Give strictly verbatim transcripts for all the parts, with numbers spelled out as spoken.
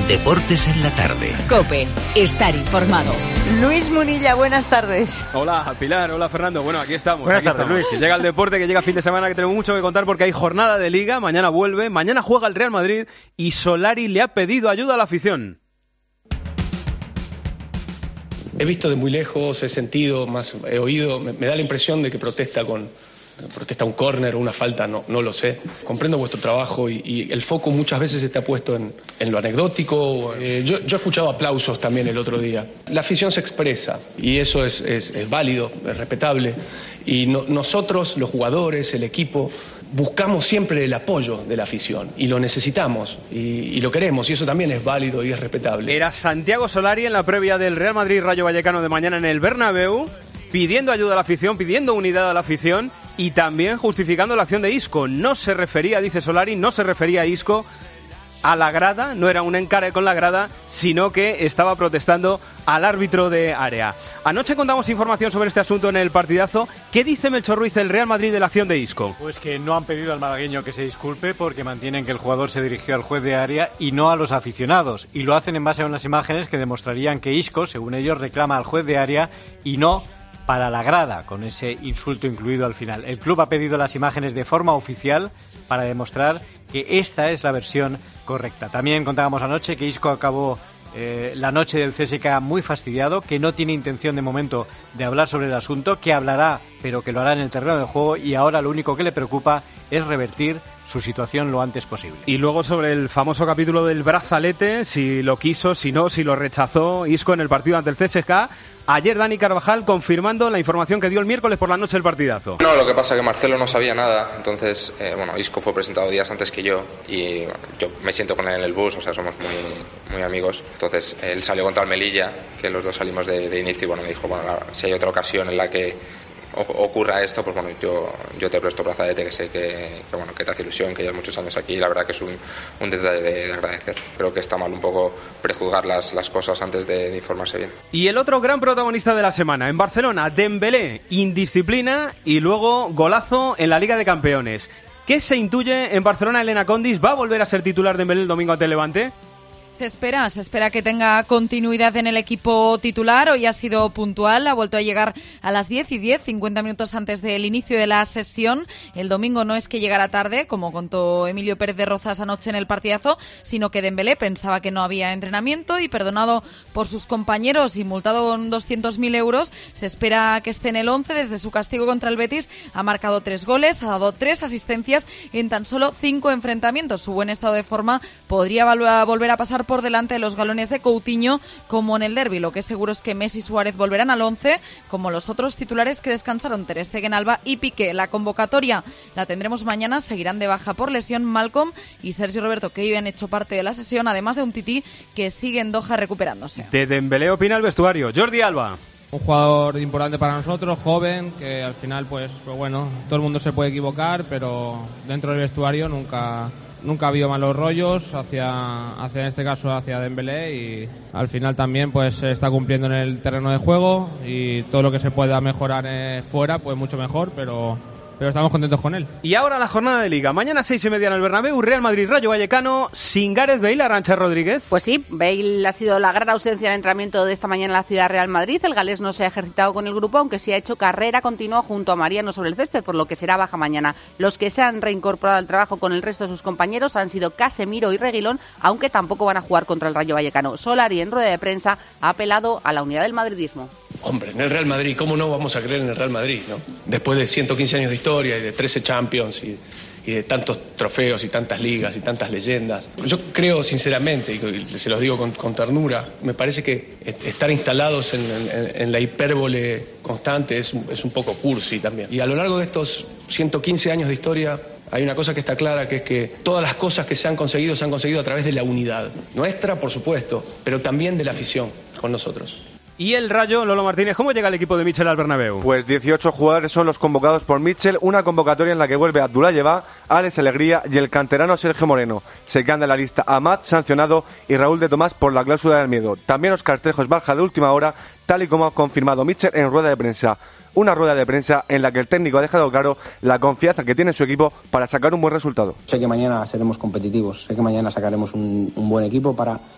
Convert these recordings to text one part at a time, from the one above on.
Deportes en la tarde. COPE. Estar informado. Luis Munilla, buenas tardes. Hola Pilar, hola Fernando. Bueno, aquí estamos. Buenas aquí tardes, estamos. Luis. Que llega el deporte, que llega fin de semana, que tenemos mucho que contar porque hay jornada de Liga. Mañana vuelve, mañana juega el Real Madrid y Solari le ha pedido ayuda a la afición. He visto de muy lejos, he sentido, más he oído, me, me da la impresión de que protesta con protesta un córner o una falta, no, no lo sé. Comprendo vuestro trabajo y, y el foco muchas veces está puesto en, en lo anecdótico. Eh, yo, yo he escuchado aplausos también el otro día. La afición se expresa y eso es, es, es válido, es respetable. Y no, nosotros, los jugadores, el equipo, buscamos siempre el apoyo de la afición y lo necesitamos y, y lo queremos y eso también es válido y es respetable. Era Santiago Solari en la previa del Real Madrid-Rayo Vallecano de mañana en el Bernabéu, pidiendo ayuda a la afición, pidiendo unidad a la afición y también justificando la acción de Isco. No se refería, dice Solari, no se refería a Isco a la grada, no era un encare con la grada, sino que estaba protestando al árbitro de área. Anoche contamos información sobre este asunto en el partidazo. ¿Qué dice Melchor Ruiz del Real Madrid de la acción de Isco? Pues que no han pedido al malagueño que se disculpe porque mantienen que el jugador se dirigió al juez de área y no a los aficionados. Y lo hacen en base a unas imágenes que demostrarían que Isco, según ellos, reclama al juez de área y no para la grada, con ese insulto incluido al final. El club ha pedido las imágenes de forma oficial para demostrar que esta es la versión correcta. También contábamos anoche que Isco acabó eh, la noche del C S K A muy fastidiado, que no tiene intención de momento de hablar sobre el asunto, que hablará, pero que lo hará en el terreno de juego y ahora lo único que le preocupa es revertir su situación lo antes posible. Y luego sobre el famoso capítulo del brazalete, si lo quiso, si no, si lo rechazó Isco en el partido ante el C S K A. Ayer Dani Carvajal confirmando la información que dio el miércoles por la noche del partidazo. No, lo que pasa es que Marcelo no sabía nada, entonces, eh, bueno, Isco fue presentado días antes que yo y bueno, yo me siento con él en el bus, o sea, somos muy, muy amigos. Entonces, él salió contra el Melilla, que los dos salimos de, de inicio y bueno, me dijo, bueno, si hay otra ocasión en la que ocurra esto, pues bueno, yo, yo te presto brazalete, que sé que, que, bueno, que te hace ilusión, que llevas muchos años aquí y la verdad que es un, un detalle de, de agradecer. Creo que está mal un poco prejuzgar las, las cosas antes de, de informarse bien. Y el otro gran protagonista de la semana, en Barcelona, Dembélé, indisciplina y luego golazo en la Liga de Campeones. ¿Qué se intuye en Barcelona? Elena Condis, ¿va a volver a ser titular Dembélé el domingo ante el Levante? Se espera, se espera que tenga continuidad en el equipo titular. Hoy ha sido puntual, ha vuelto a llegar a las diez y diez, cincuenta minutos antes del inicio de la sesión. El domingo no es que llegara tarde, como contó Emilio Pérez de Rozas anoche en el partidazo, sino que Dembélé pensaba que no había entrenamiento y perdonado por sus compañeros y multado con doscientos mil euros, se espera que esté en el once. Desde su castigo contra el Betis ha marcado tres goles, ha dado tres asistencias en tan solo cinco enfrentamientos. Su buen estado de forma podría volver a pasar por delante de los galones de Coutinho como en el derbi. Lo que es seguro es que Messi y Suárez volverán al once, como los otros titulares que descansaron, Ter Stegen, Alba y Piqué. La convocatoria la tendremos mañana, seguirán de baja por lesión Malcolm y Sergio Roberto, que hoy han hecho parte de la sesión, además de un Tití que sigue en Doha recuperándose. De Dembélé opina el vestuario, Jordi Alba. Un jugador importante para nosotros, joven, que al final, pues, pues bueno, todo el mundo se puede equivocar, pero dentro del vestuario nunca... Nunca ha habido malos rollos hacia, hacia, en este caso, hacia Dembélé y al final también pues está cumpliendo en el terreno de juego y todo lo que se pueda mejorar eh, fuera, pues mucho mejor, pero... pero estamos contentos con él. Y ahora la jornada de Liga. Mañana seis y media en el Bernabéu, Real Madrid, Rayo Vallecano, sin Gareth Bale, Arantxa Rodríguez. Pues sí, Bale ha sido la gran ausencia del entrenamiento de esta mañana en la ciudad Real Madrid. El galés no se ha ejercitado con el grupo, aunque sí ha hecho carrera continua junto a Mariano sobre el césped, por lo que será baja mañana. Los que se han reincorporado al trabajo con el resto de sus compañeros han sido Casemiro y Reguilón, aunque tampoco van a jugar contra el Rayo Vallecano. Solari, en rueda de prensa, ha apelado a la unidad del madridismo. Hombre, en el Real Madrid, ¿cómo no vamos a creer en el Real Madrid, no? Después de ciento quince años de historia y de trece Champions y, y de tantos trofeos y tantas ligas y tantas leyendas. Yo creo sinceramente, y se los digo con, con ternura, me parece que estar instalados en, en, en la hipérbole constante es, es un poco cursi también. Y a lo largo de estos ciento quince años de historia hay una cosa que está clara, que es que todas las cosas que se han conseguido se han conseguido a través de la unidad. Nuestra, por supuesto, pero también de la afición con nosotros. Y el Rayo, Lolo Martínez, ¿cómo llega el equipo de Michel al Bernabéu? Pues dieciocho jugadores son los convocados por Michel, una convocatoria en la que vuelve Abdoulaye, Alex Alegría y el canterano Sergio Moreno. Se quedan de la lista Amat, sancionado, y Raúl de Tomás por la cláusula del miedo. También Óscar Trejos baja de última hora, tal y como ha confirmado Michel en rueda de prensa. Una rueda de prensa en la que el técnico ha dejado claro la confianza que tiene su equipo para sacar un buen resultado. Sé que mañana seremos competitivos, sé que mañana sacaremos un, un buen equipo para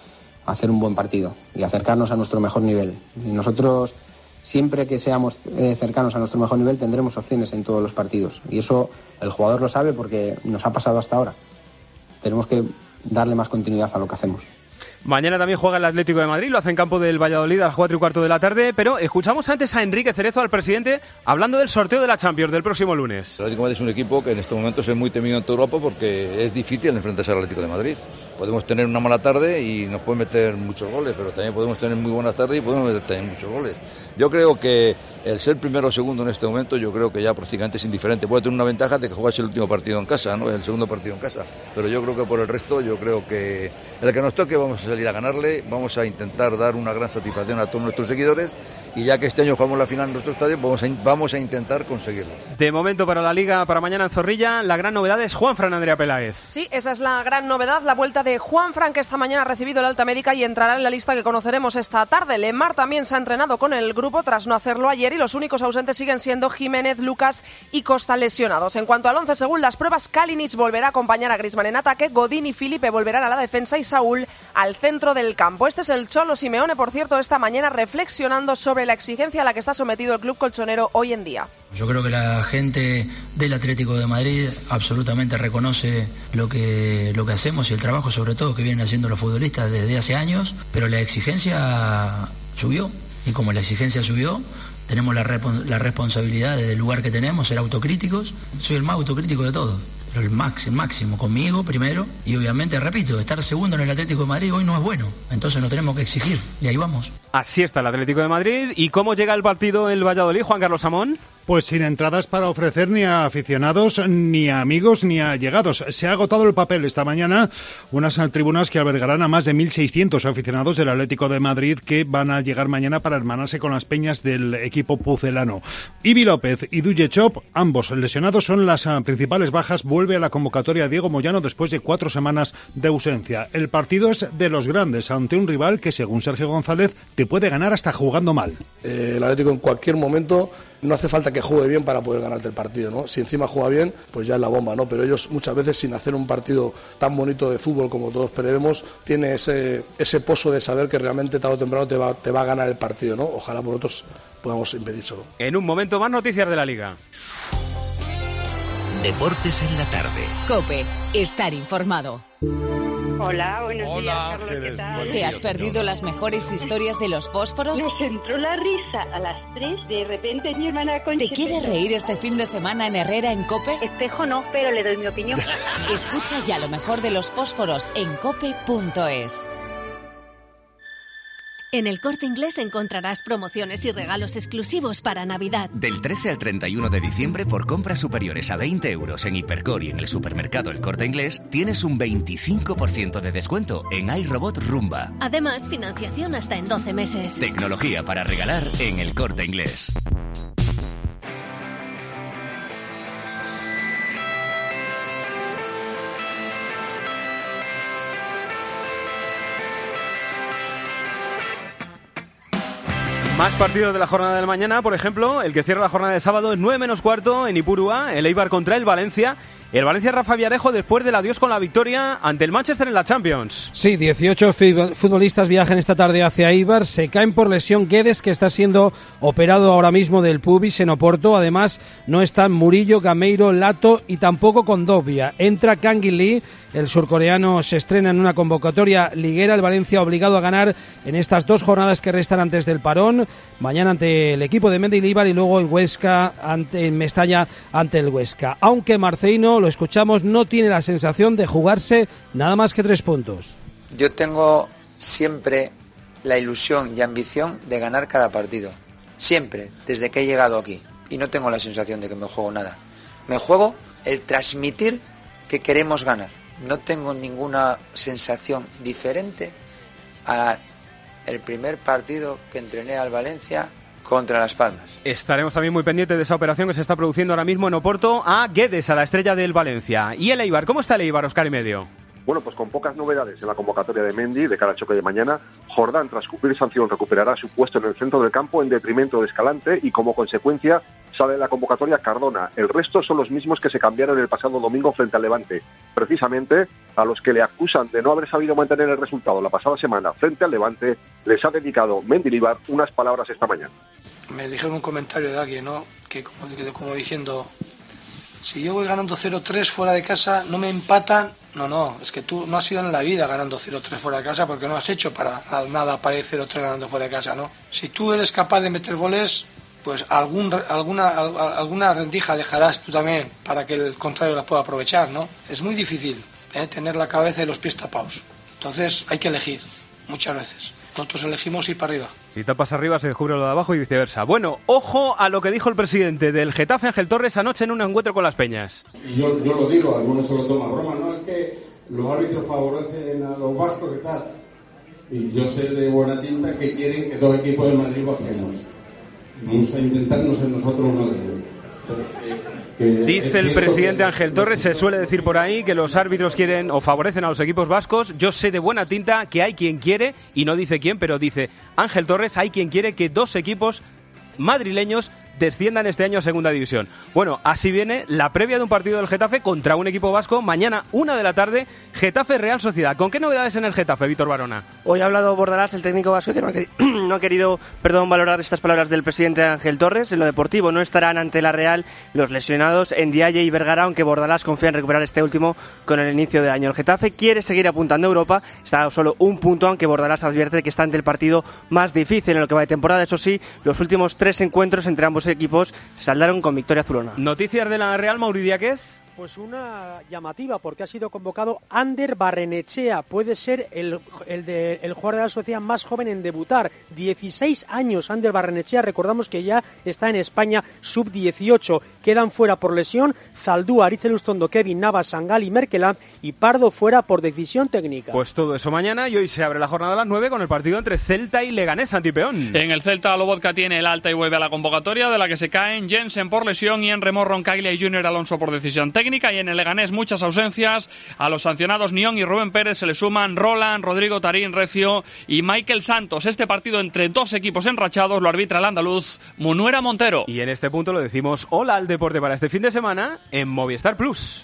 hacer un buen partido y acercarnos a nuestro mejor nivel. Y nosotros, siempre que seamos eh, cercanos a nuestro mejor nivel, tendremos opciones en todos los partidos. Y eso el jugador lo sabe porque nos ha pasado hasta ahora. Tenemos que darle más continuidad a lo que hacemos. Mañana también juega el Atlético de Madrid, lo hace en campo del Valladolid a las cuatro y cuarto de la tarde, pero escuchamos antes a Enrique Cerezo, al presidente, hablando del sorteo de la Champions del próximo lunes. El Atlético de Madrid es un equipo que en estos momentos es muy temido en toda Europa porque es difícil enfrentarse al Atlético de Madrid. Podemos tener una mala tarde y nos pueden meter muchos goles, pero también podemos tener muy buenas tardes y podemos meter también muchos goles. Yo creo que el ser primero o segundo en este momento, yo creo que ya prácticamente es indiferente. Puede tener una ventaja de que juegas el último partido en casa, ¿no? El segundo partido en casa, pero yo creo que por el resto, yo creo que el que nos toque vamos a salir a ganarle. Vamos a intentar dar una gran satisfacción a todos nuestros seguidores y ya que este año jugamos la final en nuestro estadio, vamos a, vamos a intentar conseguirlo. De momento para la Liga, para mañana en Zorrilla, la gran novedad es Juanfran Andrea Peláez. Sí, esa es la gran novedad, la vuelta de Juanfran, que esta mañana ha recibido el alta médica y entrará en la lista que conoceremos esta tarde. Lemar también se ha entrenado con el grupo tras no hacerlo ayer y los únicos ausentes siguen siendo Jiménez, Lucas y Costa lesionados. En cuanto al once, según las pruebas, Kalinic volverá a acompañar a Griezmann en ataque, Godín y Filipe volverán a la defensa y Saúl al centro del campo. Este es el Cholo Simeone, por cierto, esta mañana reflexionando sobre la exigencia a la que está sometido el club colchonero hoy en día. Yo creo que la gente del Atlético de Madrid absolutamente reconoce lo que, lo que hacemos y el trabajo sobre todo que vienen haciendo los futbolistas desde hace años, pero la exigencia subió y como la exigencia subió, tenemos la, rep- la responsabilidad del lugar que tenemos, ser autocríticos. Soy el más autocrítico de todos. El máximo, máximo conmigo primero y obviamente, repito, estar segundo en el Atlético de Madrid hoy no es bueno, entonces nos tenemos que exigir y ahí vamos. Así está el Atlético de Madrid. ¿Y cómo llega el partido el Valladolid, Juan Carlos Amón? Pues sin entradas para ofrecer ni a aficionados, ni a amigos, ni a allegados. Se ha agotado el papel esta mañana, unas tribunas que albergarán a más de mil seiscientos aficionados del Atlético de Madrid que van a llegar mañana para hermanarse con las peñas del equipo pucelano. Ibi López y Duje Chop, ambos lesionados, son las principales bajas. Vuelve a la convocatoria Diego Moyano después de cuatro semanas de ausencia. El partido es de los grandes ante un rival que, según Sergio González, te puede ganar hasta jugando mal. Eh, el Atlético en cualquier momento no hace falta que juegue bien para poder ganarte el partido, ¿no? Si encima juega bien, pues ya es la bomba, ¿no? Pero ellos muchas veces, sin hacer un partido tan bonito de fútbol como todos prevemos, tiene ese ese pozo de saber que realmente tarde o temprano te va, te va a ganar el partido, ¿no? Ojalá por otros podamos impedírselo. En un momento más noticias de la Liga. Deportes en la tarde. COPE. Estar informado. Hola, buenos Hola, días, Carlos, Ángeles, ¿qué tal? buenos ¿Te has perdido las mejores historias de los fósforos? Me entró la risa a las tres, de repente mi hermana Conchi... ¿Te quieres reír este fin de semana en Herrera en COPE? Espejo no, pero le doy mi opinión. Escucha ya lo mejor de los fósforos en cope punto es. En El Corte Inglés encontrarás promociones y regalos exclusivos para Navidad. Del trece al treinta y uno de diciembre, por compras superiores a veinte euros en Hipercor y en el supermercado El Corte Inglés, tienes un veinticinco por ciento de descuento en iRobot Rumba. Además, financiación hasta en doce meses. Tecnología para regalar en El Corte Inglés. Más partidos de la jornada de mañana, por ejemplo, el que cierra la jornada de sábado es nueve menos cuarto en Ipurúa, el Eibar contra el Valencia. El Valencia Rafa Villarejo después del adiós con la victoria ante el Manchester en la Champions. Sí, dieciocho futbolistas viajan esta tarde hacia Eibar. Se caen por lesión Guedes, que está siendo operado ahora mismo del pubis en Oporto. Además, no están Murillo, Gameiro, Lato y tampoco Condovia. Entra Kangin Lee. El surcoreano se estrena en una convocatoria liguera. El Valencia obligado a ganar en estas dos jornadas que restan antes del parón. Mañana ante el equipo de Mendilibar y luego en Huesca, ante, en Mestalla ante el Huesca. Aunque Marceino, lo escuchamos, no tiene la sensación de jugarse nada más que tres puntos. Yo tengo siempre la ilusión y ambición de ganar cada partido. Siempre, desde que he llegado aquí. Y no tengo la sensación de que me juego nada. Me juego el transmitir que queremos ganar. No tengo ninguna sensación diferente a el primer partido que entrené al Valencia contra Las Palmas. Estaremos también muy pendientes de esa operación que se está produciendo ahora mismo en Oporto a Guedes, a la estrella del Valencia. ¿Y el Eibar? ¿Cómo está el Eibar, Óscar y medio? Bueno, pues con pocas novedades en la convocatoria de Mendy de cara al choque de mañana. Jordán, tras cumplir sanción, recuperará su puesto en el centro del campo en detrimento de Escalante y como consecuencia sale de la convocatoria Cardona. El resto son los mismos que se cambiaron el pasado domingo frente al Levante. Precisamente a los que le acusan de no haber sabido mantener el resultado la pasada semana frente al Levante, les ha dedicado Mendilibar unas palabras esta mañana. Me dijeron un comentario de alguien, ¿no? Que como, como diciendo, si yo voy ganando cero tres fuera de casa, no me empatan. No, no, es que tú no has ido en la vida ganando cero tres fuera de casa porque no has hecho para nada para ir cero tres ganando fuera de casa, ¿no? Si tú eres capaz de meter goles, pues algún, alguna, alguna rendija dejarás tú también para que el contrario la pueda aprovechar, ¿no? Es muy difícil, ¿eh? Tener la cabeza y los pies tapados. Entonces hay que elegir, muchas veces. Nosotros elegimos ir para arriba. Si tapas arriba se descubre lo de abajo y viceversa. Bueno, ojo a lo que dijo el presidente del Getafe, Ángel Torres, anoche en un encuentro con las Peñas. Y yo, yo lo digo, algunos se lo toman broma, no es que los árbitros favorecen a los vascos y tal. Y yo sé de buena tinta que quieren que dos equipos de Madrid bajemos. Vamos a intentar no ser nosotros uno de ellos. Dice el presidente Ángel Torres, se suele decir por ahí que los árbitros quieren o favorecen a los equipos vascos. Yo sé de buena tinta que hay quien quiere, y no dice quién, pero dice Ángel Torres, hay quien quiere que dos equipos madrileños desciendan este año a Segunda División. Bueno, así viene la previa de un partido del Getafe contra un equipo vasco. Mañana, una de la tarde, Getafe Real Sociedad. ¿Con qué novedades en el Getafe, Víctor Barona? Hoy ha hablado Bordalás, el técnico vasco, que no ha, querido, no ha querido perdón, valorar estas palabras del presidente Ángel Torres. En lo deportivo no estarán ante la Real los lesionados Ndiaye y Vergara, aunque Bordalás confía en recuperar este último con el inicio de año. El Getafe quiere seguir apuntando a Europa, está a solo un punto, aunque Bordalás advierte que está ante el partido más difícil en lo que va de temporada. Eso sí, los últimos tres encuentros entre ambos equipos se saldaron con victoria azulona. Noticias de la Real, Mauri Díaz. Pues una llamativa, porque ha sido convocado Ander Barrenechea. Puede ser el, el, de, el jugador de la sociedad más joven en debutar. dieciséis años Ander Barrenechea. Recordamos que ya está en España sub dieciocho. Quedan fuera por lesión Zaldúa, Arichel Ustondo, Kevin Navas, Sangal y Merkeland, y Pardo fuera por decisión técnica. Pues todo eso mañana, y hoy se abre la jornada a las nueve con el partido entre Celta y Leganés, Santipeón. En el Celta, Lobotka tiene el alta y vuelve a la convocatoria, de la que se caen Jensen por lesión y Enremo, Roncaglia y Junior Alonso por decisión técnica. Y en el Leganés muchas ausencias. A los sancionados Nión y Rubén Pérez se le suman Roland, Rodrigo Tarín, Recio y Michael Santos. Este partido entre dos equipos enrachados lo arbitra el andaluz Munuera Montero. Y en este punto lo decimos hola al deporte para este fin de semana en Movistar Plus.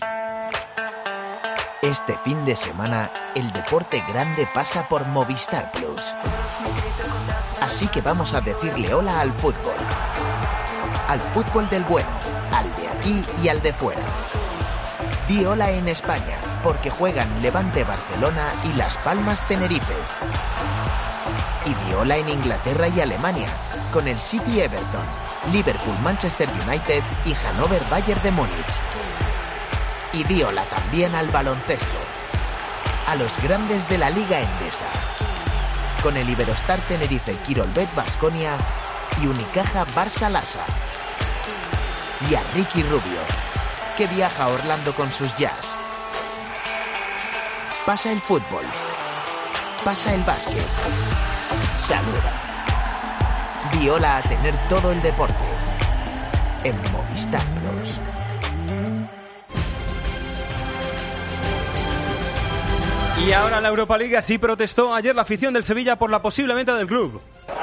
Este fin de semana el deporte grande pasa por Movistar Plus. Así que vamos a decirle hola al fútbol. Al fútbol del bueno, al de aquí y al de fuera. Di hola en España, porque juegan Levante Barcelona y Las Palmas Tenerife. Y di hola en Inglaterra y Alemania, con el City Everton, Liverpool Manchester United y Hannover Bayern de Múnich. Y di hola también al baloncesto, a los grandes de la Liga Endesa, con el Iberostar Tenerife Quirolbet Baskonia y Unicaja Barça Lassa. Y a Ricky Rubio, que viaja a Orlando con sus Jazz. Pasa el fútbol, pasa el básquet, saluda. Di hola a tener todo el deporte en Movistar Plus. Y ahora la Europa League, así protestó ayer la afición del Sevilla por la posible venta del club.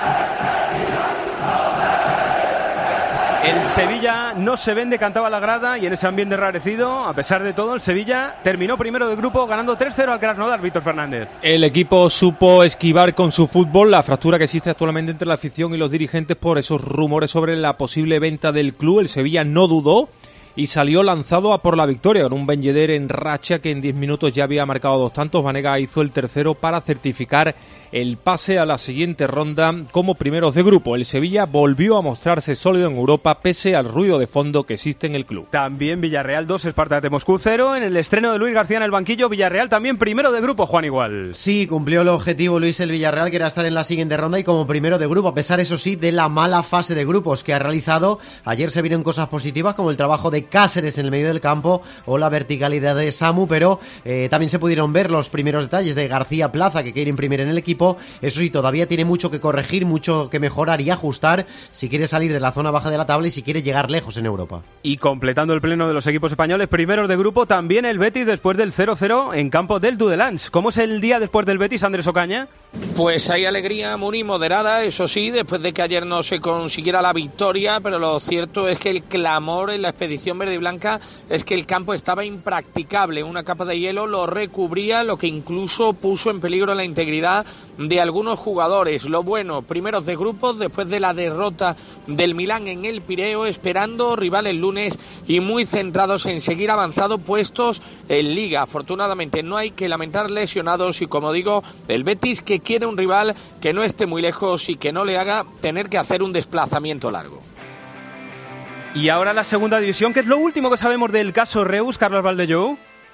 El Sevilla no se vende, cantaba la grada, y en ese ambiente enrarecido, a pesar de todo, el Sevilla terminó primero del grupo ganando tres cero al Krasnodar, Víctor Fernández. El equipo supo esquivar con su fútbol la fractura que existe actualmente entre la afición y los dirigentes por esos rumores sobre la posible venta del club. El Sevilla no dudó y salió lanzado a por la victoria con un Ben Yedder en racha que en diez minutos ya había marcado dos tantos. Vanega hizo el tercero para certificar el pase a la siguiente ronda como primeros de grupo. El Sevilla volvió a mostrarse sólido en Europa pese al ruido de fondo que existe en el club. También Villarreal dos, Esparta de Moscú cero. En el estreno de Luis García en el banquillo, Villarreal también primero de grupo, Juan Igual. Sí, cumplió el objetivo Luis el Villarreal, que era estar en la siguiente ronda y como primero de grupo, a pesar, eso sí, de la mala fase de grupos que ha realizado. Ayer se vieron cosas positivas como el trabajo de Cáceres en el medio del campo o la verticalidad de Samu, pero eh, también se pudieron ver los primeros detalles de García Plaza, que quiere imprimir en el equipo. Eso sí, todavía tiene mucho que corregir, mucho que mejorar y ajustar si quiere salir de la zona baja de la tabla y si quiere llegar lejos en Europa. Y completando el pleno de los equipos españoles, primeros de grupo, también el Betis después del cero cero en campo del Dudelange. ¿Cómo es el día después del Betis, Andrés Ocaña? Pues hay alegría muy moderada, eso sí, después de que ayer no se consiguiera la victoria, pero lo cierto es que el clamor en la expedición verde y blanca es que el campo estaba impracticable. Una capa de hielo lo recubría, lo que incluso puso en peligro la integridad de algunos jugadores. Lo bueno, primeros de grupos después de la derrota del Milán en el Pireo, esperando rival el lunes y muy centrados en seguir avanzando puestos en Liga. Afortunadamente no hay que lamentar lesionados y, como digo, el Betis que quiere un rival que no esté muy lejos y que no le haga tener que hacer un desplazamiento largo. Y ahora la segunda división, que es lo último que sabemos del caso Reus, Carlos Valdellou.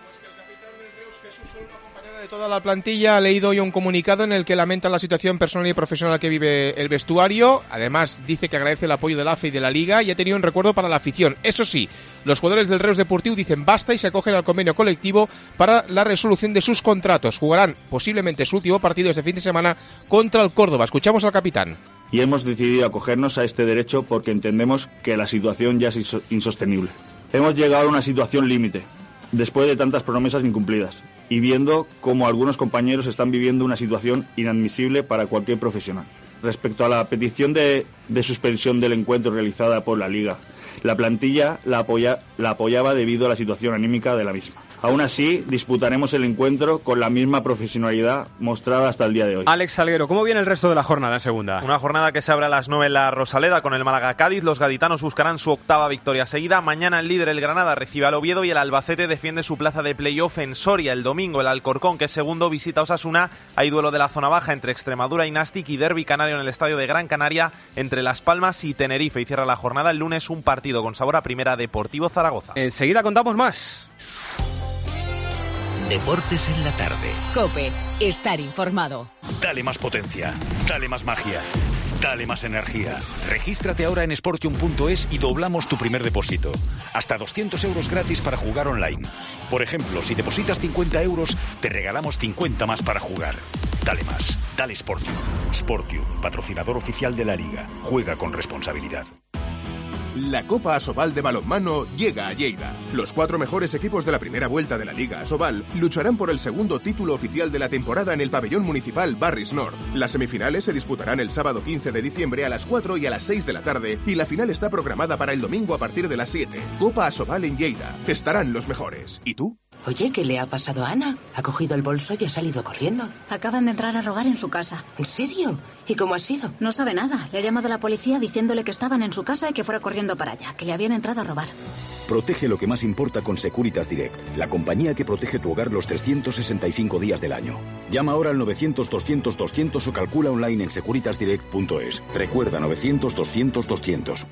De toda la plantilla ha leído hoy un comunicado en el que lamenta la situación personal y profesional que vive el vestuario. Además dice que agradece el apoyo del A F E y de la Liga y ha tenido un recuerdo para la afición. Eso sí, los jugadores del Reus Deportiu dicen basta y se acogen al convenio colectivo para la resolución de sus contratos. Jugarán posiblemente su último partido este fin de semana contra el Córdoba. Escuchamos al capitán. Y hemos decidido acogernos a este derecho porque entendemos que la situación ya es insostenible. Hemos llegado a una situación límite, después de tantas promesas incumplidas, y viendo cómo algunos compañeros están viviendo una situación inadmisible para cualquier profesional. Respecto a la petición de, de suspensión del encuentro realizada por la Liga, la plantilla la, apoya, la apoyaba debido a la situación anímica de la misma. Aún así, disputaremos el encuentro con la misma profesionalidad mostrada hasta el día de hoy. Alex Salguero, ¿cómo viene el resto de la jornada en segunda? Una jornada que se abre a las nueve en la Rosaleda con el Málaga-Cádiz. Los gaditanos buscarán su octava victoria seguida. Mañana el líder, el Granada, recibe al Oviedo y el Albacete defiende su plaza de playoff en Soria. El domingo el Alcorcón, que es segundo, visita Osasuna. Hay duelo de la zona baja entre Extremadura y Nastic y derbi canario en el estadio de Gran Canaria entre Las Palmas y Tenerife. Y cierra la jornada el lunes un partido con sabor a primera, Deportivo Zaragoza. Enseguida contamos más. Deportes en la tarde. COPE. Estar informado. Dale más potencia. Dale más magia. Dale más energía. Regístrate ahora en sportium punto es y doblamos tu primer depósito. Hasta doscientos euros gratis para jugar online. Por ejemplo, si depositas cincuenta euros, te regalamos cincuenta más para jugar. Dale más. Dale Sportium. Sportium, patrocinador oficial de la Liga. Juega con responsabilidad. La Copa Asobal de balonmano llega a Lleida. Los cuatro mejores equipos de la primera vuelta de la Liga Asobal lucharán por el segundo título oficial de la temporada en el pabellón municipal Barris Nord. Las semifinales se disputarán el sábado quince de diciembre a las cuatro y a las seis de la tarde y la final está programada para el domingo a partir de las siete. Copa Asobal en Lleida. Estarán los mejores. ¿Y tú? Oye, ¿qué le ha pasado a Ana? Ha cogido el bolso y ha salido corriendo. Acaban de entrar a robar en su casa. ¿En serio? ¿Y cómo ha sido? No sabe nada. Le ha llamado la policía diciéndole que estaban en su casa y que fuera corriendo para allá, que le habían entrado a robar. Protege lo que más importa con Securitas Direct, la compañía que protege tu hogar los trescientos sesenta y cinco días del año. Llama ahora al novecientos doscientos doscientos o calcula online en securitas direct punto es. Recuerda novecientos doscientos doscientos.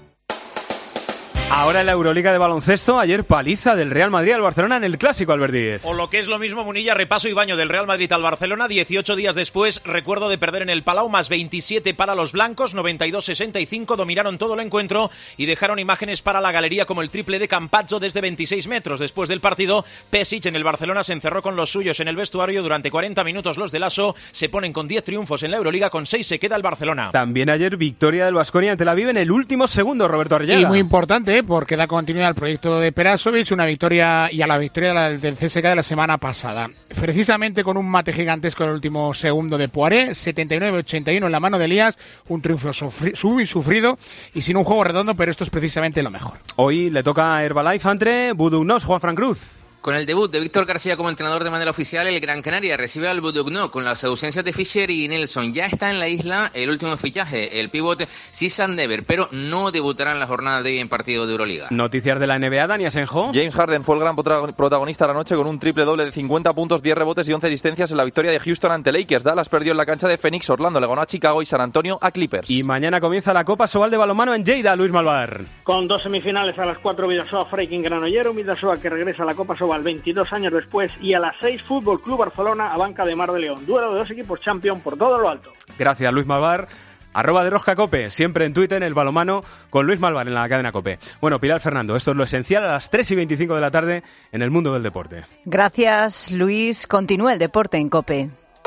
Ahora en la Euroliga de baloncesto, ayer paliza del Real Madrid al Barcelona en el Clásico, Albert Díez. O lo que es lo mismo, Munilla, repaso y baño del Real Madrid al Barcelona, dieciocho días después, recuerdo de perder en el Palau, más veintisiete para los blancos, noventa y dos sesenta y cinco, dominaron todo el encuentro y dejaron imágenes para la galería como el triple de Campazzo desde veintiséis metros. Después del partido, Pesic en el Barcelona se encerró con los suyos en el vestuario durante cuarenta minutos. Los de Lasso se ponen con diez triunfos en la Euroliga, con seis se queda el Barcelona. También ayer victoria del Baskonia ante la Vive en el último segundo, Roberto Arellano. Y muy importante, ¿eh? Porque da continuidad al proyecto de Perasovic, una victoria y a la victoria del C S K de la semana pasada. Precisamente con un mate gigantesco en el último segundo de Poiré, setenta y nueve ochenta y uno en la mano de Elías, un triunfo sufri- sufrido y sin un juego redondo, pero esto es precisamente lo mejor. Hoy le toca a Herbalife entre Budugnos, Juan Fran Cruz. Con el debut de Víctor García como entrenador de manera oficial, el Gran Canaria recibe al Budugno con las ausencias de Fischer y Nelson. Ya está en la isla el último fichaje, el pívot Sisan Dever, pero no debutará en la jornada de hoy en partido de Euroliga. Noticias de la N B A, Dani Asenjo. James Harden fue el gran protagonista de la noche con un triple doble de cincuenta puntos, diez rebotes y once asistencias en la victoria de Houston ante Lakers. Dallas perdió en la cancha de Phoenix, Orlando le ganó a Chicago y San Antonio a Clippers. Y mañana comienza la Copa Sobal de balonmano en Lleida, Luis Malvar. Con dos semifinales a las cuatro, Vidasoa Freiking Granollero, Vidasoa que regresa a la Copa Sobal veintidós años después, y a las seis Fútbol Club Barcelona a Banca de Mar de León. Duelo de dos equipos champion por todo lo alto. Gracias, Luis Malvar. Arroba de Rosca Cope, siempre en Twitter, el balonmano, con Luis Malvar en la cadena Cope. Bueno, Pilar Fernando, esto es lo esencial a las tres y veinticinco de la tarde en el mundo del deporte. Gracias, Luis. Continúa el deporte en Cope.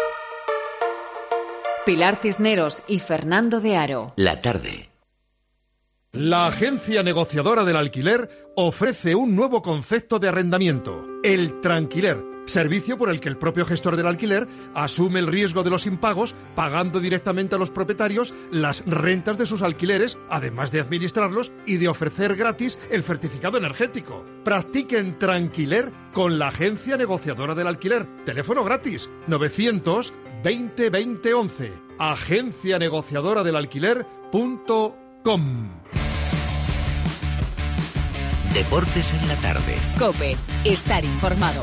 Pilar Cisneros y Fernando de Aro. La tarde. La agencia negociadora del alquiler ofrece un nuevo concepto de arrendamiento, el tranquiler, servicio por el que el propio gestor del alquiler asume el riesgo de los impagos, pagando directamente a los propietarios las rentas de sus alquileres, además de administrarlos y de ofrecer gratis el certificado energético. Practiquen tranquiler con la agencia negociadora del alquiler. Teléfono gratis novecientos veinte veinte once. agencia negociadora del alquiler punto com. Deportes en la tarde. Cope, estar informado.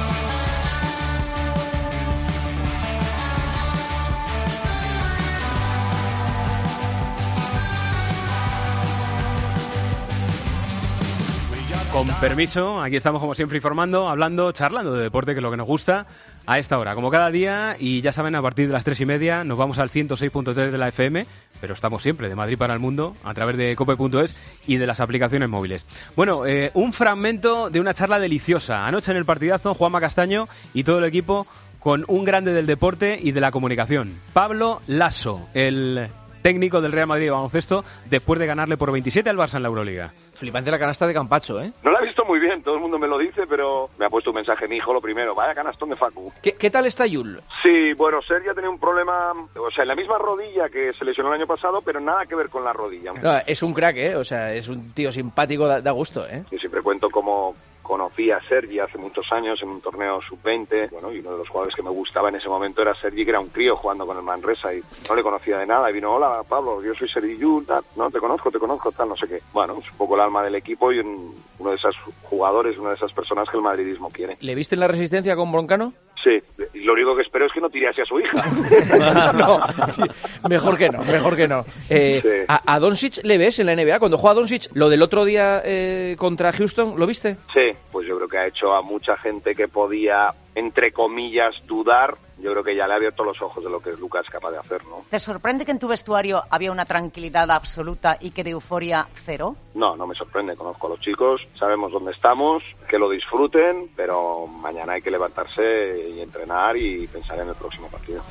Con permiso, aquí estamos como siempre informando, hablando, charlando de deporte, que es lo que nos gusta, a esta hora, como cada día, y ya saben, a partir de las tres y media nos vamos al ciento seis punto tres de la F M, pero estamos siempre de Madrid para el mundo, a través de cope punto es y de las aplicaciones móviles. Bueno, eh, un fragmento de una charla deliciosa. Anoche en el partidazo, Juanma Castaño y todo el equipo con un grande del deporte y de la comunicación, Pablo Lasso, el técnico del Real Madrid de baloncesto, después de ganarle por veintisiete al Barça en la Euroliga. Flipante la canasta de Campacho, ¿eh? No la he visto muy bien, todo el mundo me lo dice, pero me ha puesto un mensaje mi hijo lo primero. Vaya canastón de Facu. ¿Qué, qué tal está Yul? Sí, bueno, Sergio tenía un problema, o sea, en la misma rodilla que se lesionó el año pasado, pero nada que ver con la rodilla. No, es un crack, ¿eh? O sea, es un tío simpático, da, da gusto, ¿eh? Yo siempre cuento cómo conocí a Sergi hace muchos años en un torneo sub veinte, bueno, y uno de los jugadores que me gustaba en ese momento era Sergi, que era un crío jugando con el Manresa y no le conocía de nada, y vino, hola Pablo, yo soy Sergi Yul, tal, no, te conozco, te conozco, tal, no sé qué. Bueno, es un poco el alma del equipo y un, uno de esos jugadores, una de esas personas que el madridismo quiere. ¿Le viste en la Resistencia con Broncano? Sí, y lo único que espero es que no tire hacia su hija. No, sí, mejor que no, mejor que no. Eh, sí. a, ¿A Doncic le ves en la N B A? Cuando juega Doncic, lo del otro día eh, contra Houston, ¿lo viste? Sí, pues yo creo que ha hecho a mucha gente que podía, entre comillas, dudar. Yo creo que ya le ha abierto los ojos de lo que Lucas es capaz de hacer, ¿no? ¿Te sorprende que en tu vestuario había una tranquilidad absoluta y que de euforia cero? No, no me sorprende. Conozco a los chicos, sabemos dónde estamos, que lo disfruten, pero mañana hay que levantarse y entrenar y pensar en el próximo partido.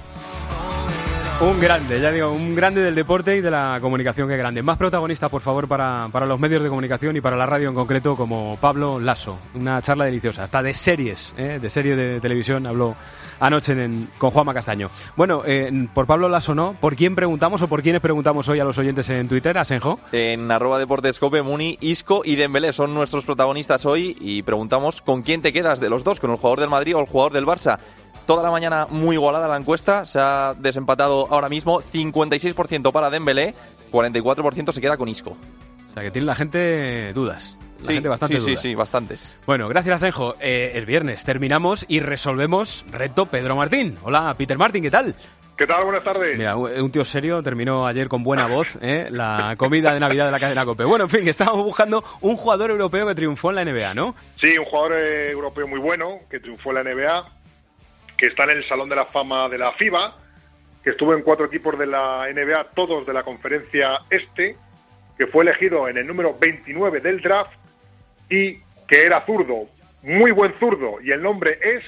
Un grande, ya digo, un grande del deporte y de la comunicación, que grande. Más protagonista, por favor, para, para los medios de comunicación y para la radio en concreto, como Pablo Lasso. Una charla deliciosa, hasta de series, ¿eh? de series de televisión, habló anoche en, con Juanma Castaño. Bueno, eh, por Pablo Lasso no, ¿por quién preguntamos o por quiénes preguntamos hoy a los oyentes en Twitter, Asenjo? En arroba deportescope, Muni, Isco y Dembélé son nuestros protagonistas hoy y preguntamos con quién te quedas de los dos, con el jugador del Madrid o el jugador del Barça. Toda la mañana muy igualada la encuesta, se ha desempatado ahora mismo, cincuenta y seis por ciento para Dembélé, cuarenta y cuatro por ciento se queda con Isco. O sea que tiene la gente dudas. La sí, gente bastante sí, duda. sí, sí, bastantes. Bueno, gracias Asenjo. Eh, el viernes terminamos y resolvemos reto Pedro Martín. Hola, Peter Martín, ¿qué tal? ¿Qué tal? Buenas tardes. Mira, un tío serio terminó ayer con buena voz ¿eh? la comida de Navidad de la cadena COPE. Bueno, en fin, que estábamos buscando un jugador europeo que triunfó en la N B A, ¿no? Sí, un jugador eh, europeo muy bueno que triunfó en la N B A, que está en el Salón de la Fama de la FIBA, que estuvo en cuatro equipos de la N B A, todos de la conferencia este, que fue elegido en el número veintinueve del draft y que era zurdo, muy buen zurdo, y el nombre es...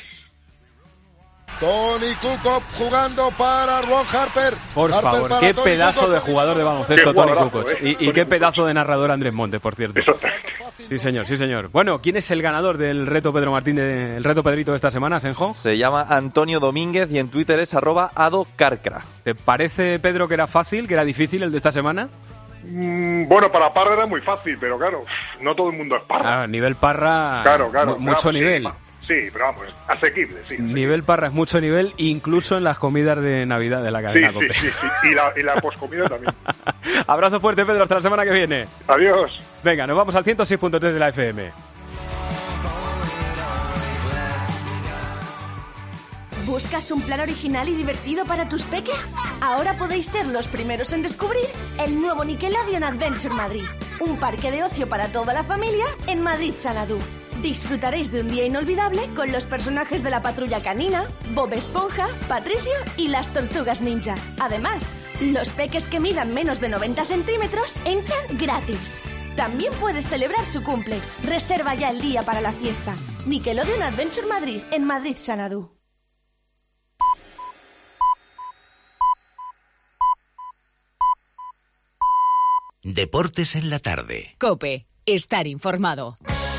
Tony Kukoc jugando para Ron Harper. Por Harper favor, para qué Tony pedazo Kukoc. de jugador de baloncesto Tony Kukoc. ¿eh? Y, y Tony qué Kukoc. pedazo de narrador Andrés Montes, por cierto. Sí, señor, sí, señor. Bueno, ¿quién es el ganador del reto Pedro Martín, de, el reto Pedrito de esta semana, Senjo? Se llama Antonio Domínguez y en Twitter es arroba adocarcra. ¿Te parece, Pedro, que era fácil, que era difícil el de esta semana? Mm, bueno, para Parra era muy fácil, pero claro, no todo el mundo es Parra. Ah, nivel Parra, Claro, claro. mu- mucho claro, nivel. Sí, sí, pero vamos, asequible, sí. Nivel Parra es mucho nivel, incluso en las comidas de Navidad de la Sí, cadena sí, COPE. sí, sí. Y la, y la poscomida también. Abrazo fuerte, Pedro, hasta la semana que viene. Adiós. Venga, nos vamos al ciento seis punto tres de la F M. ¿Buscas un plan original y divertido para tus peques? Ahora podéis ser los primeros en descubrir el nuevo Nickelodeon Adventure Madrid, un parque de ocio para toda la familia en Madrid Xanadu. Disfrutaréis de un día inolvidable con los personajes de la Patrulla Canina, Bob Esponja, Patricio y las Tortugas Ninja. Además, los peques que midan menos de noventa centímetros entran gratis. También puedes celebrar su cumple. Reserva ya el día para la fiesta. Nickelodeon Adventure Madrid, en Madrid Xanadu. Deportes en la tarde. COPE. Estar informado.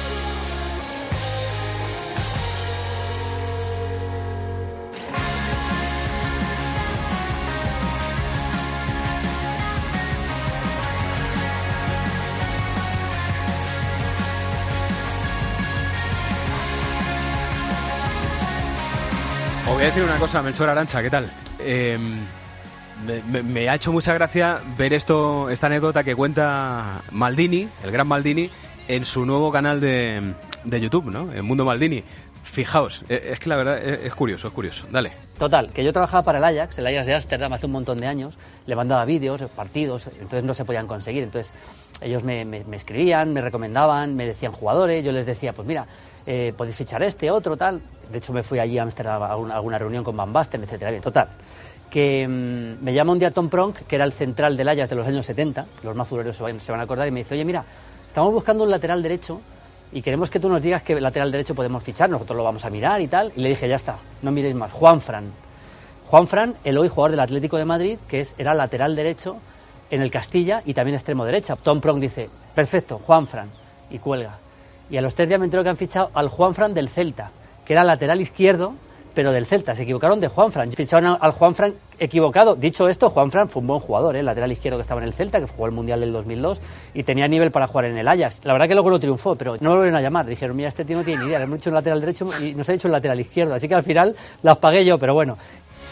Os voy a decir una cosa, Melchor Arantxa, ¿qué tal? Eh, me, me, me ha hecho mucha gracia ver esto, esta anécdota que cuenta Maldini, el gran Maldini, en su nuevo canal de, de YouTube, ¿no? El Mundo Maldini. Fijaos, es que la verdad es, es curioso, es curioso. Dale. Total, que yo trabajaba para el Ajax, el Ajax de Ámsterdam hace un montón de años, le mandaba vídeos, partidos, entonces no se podían conseguir. Entonces ellos me, me, me escribían, me recomendaban, me decían jugadores, yo les decía, pues mira, eh, podéis fichar este, otro, tal. De hecho me fui allí a Ámsterdam a alguna, a alguna reunión con Van Basten, etcétera. Bien, total, que mmm, me llama un día Tom Pronk, que era el central del Ajax de los años setenta, los más futuros se van, se van a acordar, y me dice, oye, mira, estamos buscando un lateral derecho y queremos que tú nos digas qué lateral derecho podemos fichar, nosotros lo vamos a mirar y tal. Y le dije, ya está, no miréis más. Juanfran. Juanfran, el hoy jugador del Atlético de Madrid, que es, era lateral derecho en el Castilla y también extremo derecha. Tom Pronk dice, perfecto, Juanfran, y cuelga. Y a los tres días me entero que han fichado al Juanfran del Celta, que era lateral izquierdo, pero del Celta. Se equivocaron de Juanfran. Ficharon al Juanfran equivocado. Dicho esto, Juanfran fue un buen jugador, ¿eh? Lateral izquierdo que estaba en el Celta, que jugó el Mundial del dos mil dos y tenía nivel para jugar en el Ajax. La verdad que luego lo triunfó, pero no lo volvieron a llamar. Dijeron, mira, este tío no tiene ni idea, le hemos hecho un lateral derecho y nos ha hecho un lateral izquierdo. Así que al final las pagué yo, pero bueno.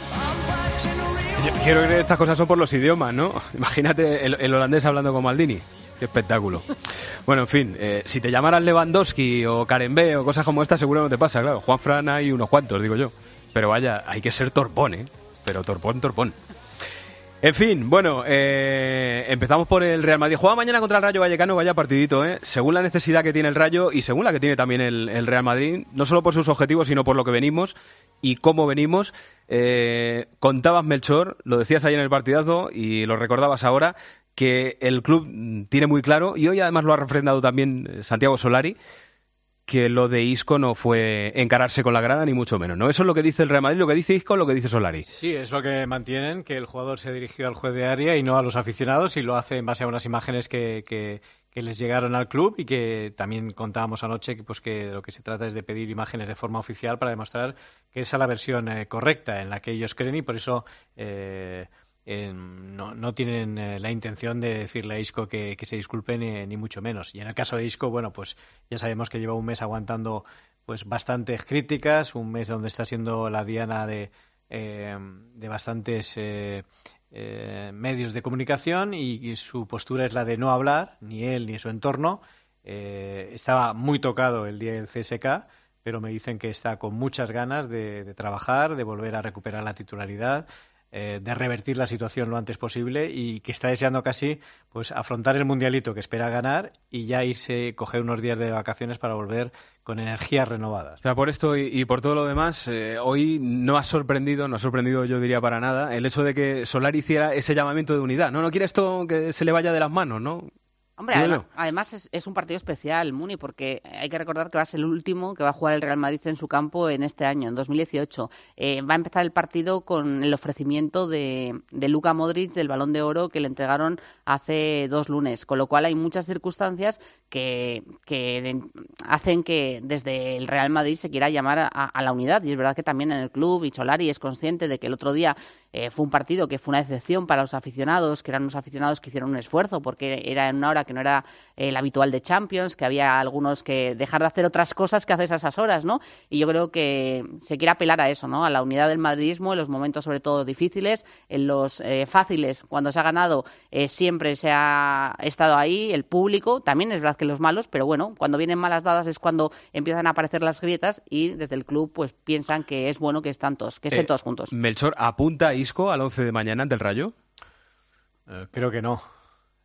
Yo quiero creer que estas cosas son por los idiomas, ¿no? Imagínate el, el holandés hablando con Maldini. Qué espectáculo. Bueno, en fin, eh, si te llamaran Lewandowski o Karen B o cosas como esta, seguro no te pasa, claro. Juanfran hay unos cuantos, digo yo. Pero vaya, hay que ser torpón, ¿eh? Pero torpón, torpón. En fin, bueno, eh, empezamos por el Real Madrid. Juega mañana contra el Rayo Vallecano, vaya partidito, ¿eh? Según la necesidad que tiene el Rayo y según la que tiene también el, el Real Madrid, no solo por sus objetivos, sino por lo que venimos y cómo venimos. Eh, contabas, Melchor, lo decías ahí en el partidazo y lo recordabas ahora, que el club tiene muy claro, y hoy además lo ha refrendado también Santiago Solari, que lo de Isco no fue encararse con la grada, ni mucho menos, ¿no? Eso es lo que dice el Real Madrid, lo que dice Isco, lo que dice Solari. Sí, es lo que mantienen, que el jugador se dirigió al juez de área y no a los aficionados, y lo hace en base a unas imágenes que, que, que les llegaron al club, y que también contábamos anoche que, pues, que lo que se trata es de pedir imágenes de forma oficial para demostrar que esa es la versión eh, correcta en la que ellos creen, y por eso eh, Eh, no, no tienen eh, la intención de decirle a Isco que, que se disculpe ni, ni mucho menos. Y en el caso de Isco, bueno, pues ya sabemos que lleva un mes aguantando pues bastantes críticas, un mes donde está siendo la diana de, eh, de bastantes eh, eh, medios de comunicación, y, y su postura es la de no hablar, ni él ni su entorno. Eh, estaba muy tocado el día del C S K, pero me dicen que está con muchas ganas de, de trabajar, de volver a recuperar la titularidad, Eh, de revertir la situación lo antes posible, y que está deseando casi pues afrontar el mundialito que espera ganar y ya irse, coger unos días de vacaciones para volver con energías renovadas. O sea, por esto y, y por todo lo demás, eh, hoy no ha sorprendido, no ha sorprendido yo diría para nada, el hecho de que Solari hiciera ese llamamiento de unidad. No, no quiere esto que se le vaya de las manos, ¿no? Hombre, además, además es, es un partido especial, Muni, porque hay que recordar que va a ser el último que va a jugar el Real Madrid en su campo en este año, en dos mil dieciocho. Eh, va a empezar el partido con el ofrecimiento de, de Luka Modric del Balón de Oro que le entregaron hace dos lunes, con lo cual hay muchas circunstancias que, que de, hacen que desde el Real Madrid se quiera llamar a, a la unidad, y es verdad que también en el club, y Solari es consciente de que el otro día Eh, fue un partido que fue una decepción para los aficionados, que eran unos aficionados que hicieron un esfuerzo porque era en una hora que no era eh, el habitual de Champions, que había algunos que dejar de hacer otras cosas que haces a esas horas, ¿no? Y yo creo que se quiere apelar a eso, ¿no? A la unidad del madridismo en los momentos sobre todo difíciles, en los eh, fáciles, cuando se ha ganado eh, siempre se ha estado ahí, el público, también es verdad que los malos, pero bueno, cuando vienen malas dadas es cuando empiezan a aparecer las grietas, y desde el club pues piensan que es bueno que están todos, que estén eh, todos juntos. Melchor, apunta Isco al once de mañana ante el Rayo. Eh, creo que no.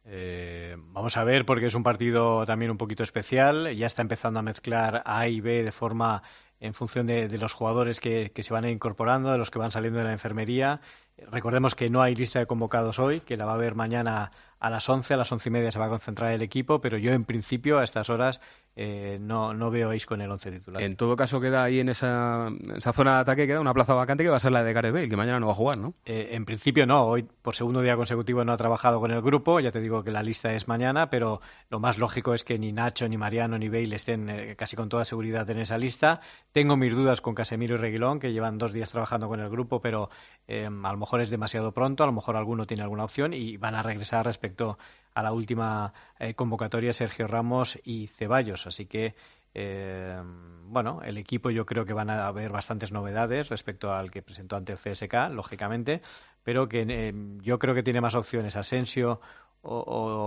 Eh, vamos a ver, porque es un partido también un poquito especial. Ya está empezando a mezclar A y B de forma en función de, de los jugadores que, que se van incorporando, de los que van saliendo de la enfermería. Recordemos que no hay lista de convocados hoy, que la va a haber mañana a las once, a las once y media se va a concentrar el equipo, pero yo en principio a estas horas eh, no, no veo a Isco en el once titular. En todo caso queda ahí en esa, esa zona de ataque, queda una plaza vacante que va a ser la de Gareth Bale, que mañana no va a jugar, ¿no? Eh, en principio no, hoy por segundo día consecutivo no ha trabajado con el grupo, ya te digo que la lista es mañana, pero lo más lógico es que ni Nacho, ni Mariano, ni Bale estén eh, casi con toda seguridad en esa lista. Tengo mis dudas con Casemiro y Reguilón, que llevan dos días trabajando con el grupo, pero eh, a lo mejor es demasiado pronto, a lo mejor alguno tiene alguna opción y van a regresar respecto a la última eh, convocatoria Sergio Ramos y Ceballos, así que eh, bueno, el equipo yo creo que van a haber bastantes novedades respecto al que presentó ante el C S K, lógicamente, pero que eh, yo creo que tiene más opciones Asensio o,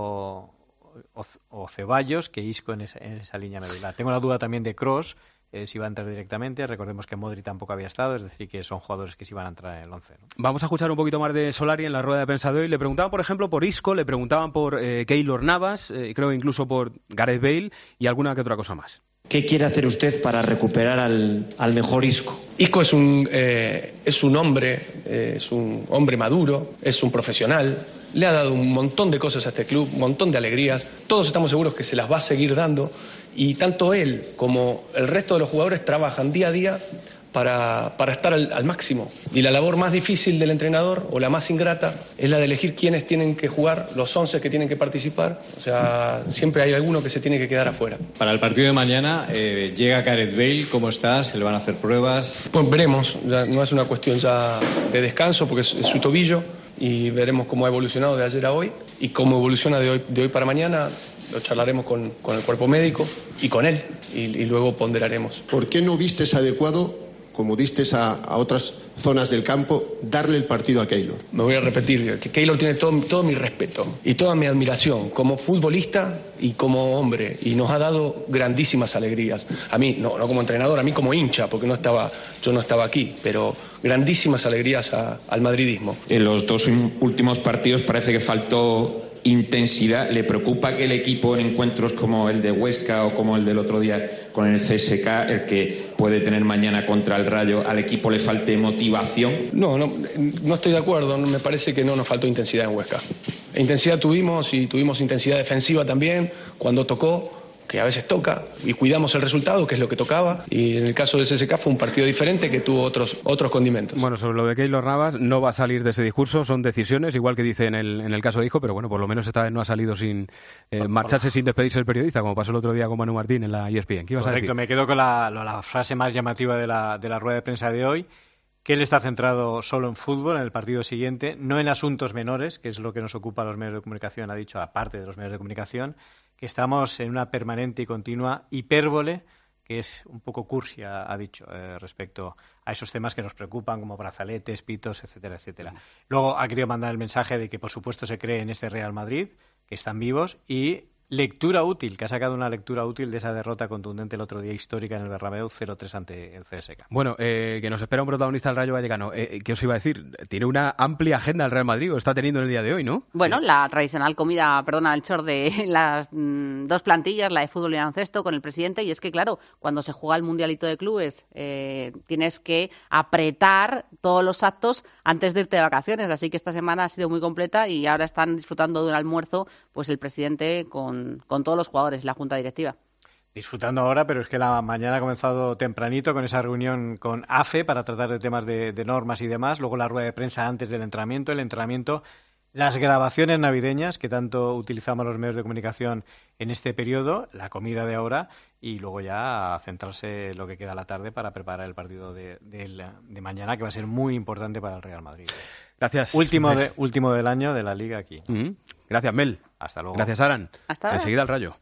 o, o, o Ceballos que Isco en esa, en esa línea medular. Tengo la duda también de Kroos, Eh, si va a entrar directamente. Recordemos que Modric tampoco había estado, es decir, que son jugadores que sí van a entrar en el once, ¿no? Vamos a escuchar un poquito más de Solari en la rueda de prensa de hoy. Le preguntaban, por ejemplo, por Isco, le preguntaban por eh, Keylor Navas, eh, creo incluso por Gareth Bale y alguna que otra cosa más. ¿Qué quiere hacer usted para recuperar al, al mejor Isco? Isco es un, eh, es un hombre, eh, es un hombre maduro, es un profesional, le ha dado un montón de cosas a este club, un montón de alegrías, todos estamos seguros que se las va a seguir dando y tanto él como el resto de los jugadores trabajan día a día para, para estar al, al máximo. Y la labor más difícil del entrenador, o la más ingrata, es la de elegir quiénes tienen que jugar, los once que tienen que participar. O sea, siempre hay alguno que se tiene que quedar afuera. Para el partido de mañana, eh, llega Gareth Bale, ¿cómo está? ¿Se le van a hacer pruebas? Pues veremos, ya no es una cuestión ya de descanso, porque es, es su tobillo, y veremos cómo ha evolucionado de ayer a hoy, y cómo evoluciona de hoy, de hoy para mañana. Lo charlaremos con, con el cuerpo médico y con él, y, y luego ponderaremos. ¿Por qué no vistes adecuado, como distes a, a otras zonas del campo, darle el partido a Keylor? Me voy a repetir, que Keylor tiene todo, todo mi respeto y toda mi admiración como futbolista y como hombre, y nos ha dado grandísimas alegrías. A mí, no, no como entrenador, a mí como hincha, porque no estaba, yo no estaba aquí, pero grandísimas alegrías a, al madridismo. En los dos últimos partidos parece que faltó intensidad. ¿Le preocupa que el equipo en encuentros como el de Huesca o como el del otro día con el C S K, el que puede tener mañana contra el Rayo, al equipo le falte motivación? No, no, no estoy de acuerdo. Me parece que no nos faltó intensidad en Huesca. Intensidad tuvimos, y tuvimos intensidad defensiva también cuando tocó, que a veces toca, y cuidamos el resultado, que es lo que tocaba, y en el caso del C S K fue un partido diferente que tuvo otros otros condimentos. Bueno, sobre lo de Keylor Navas no va a salir de ese discurso, son decisiones, igual que dice en el, en el caso de Isco, pero bueno, por lo menos esta vez no ha salido sin eh, marcharse sin despedirse del periodista, como pasó el otro día con Manu Martín en la E S P N. ¿Qué ibas a decir? Correcto, me quedo con la, la frase más llamativa de la, de la rueda de prensa de hoy, que él está centrado solo en fútbol, en el partido siguiente, no en asuntos menores, que es lo que nos ocupa a los medios de comunicación, ha dicho, aparte de los medios de comunicación, que estamos en una permanente y continua hipérbole, que es un poco cursi, ha, ha dicho, eh, respecto a esos temas que nos preocupan, como brazaletes, pitos, etcétera, etcétera. Luego ha querido mandar el mensaje de que, por supuesto, se cree en este Real Madrid, que están vivos, y lectura útil, que ha sacado una lectura útil de esa derrota contundente el otro día histórica en el Bernabéu, cero tres ante el C S K. Bueno, eh, que nos espera un protagonista del Rayo Vallecano. Eh, ¿Qué os iba a decir? Tiene una amplia agenda el Real Madrid, o está teniendo en el día de hoy, ¿no? Bueno, sí. La tradicional comida, perdona, el chor de las mm, dos plantillas, la de fútbol y baloncesto, con el presidente, y es que, claro, cuando se juega el Mundialito de Clubes, eh, tienes que apretar todos los actos antes de irte de vacaciones, así que esta semana ha sido muy completa y ahora están disfrutando de un almuerzo, pues el presidente con con todos los jugadores, la junta directiva. Disfrutando ahora, pero es que la mañana ha comenzado tempranito con esa reunión con A F E para tratar de temas de, de normas y demás, luego la rueda de prensa antes del entrenamiento, el entrenamiento, las grabaciones navideñas que tanto utilizamos los medios de comunicación en este periodo, la comida de ahora y luego ya a centrarse lo que queda a la tarde para preparar el partido de, de, de mañana, que va a ser muy importante para el Real Madrid. Gracias. Último, de, último del año de la Liga aquí. Mm-hmm. Gracias, Mel. Hasta luego. Gracias, Aran. Hasta ahora. Enseguida al Rayo.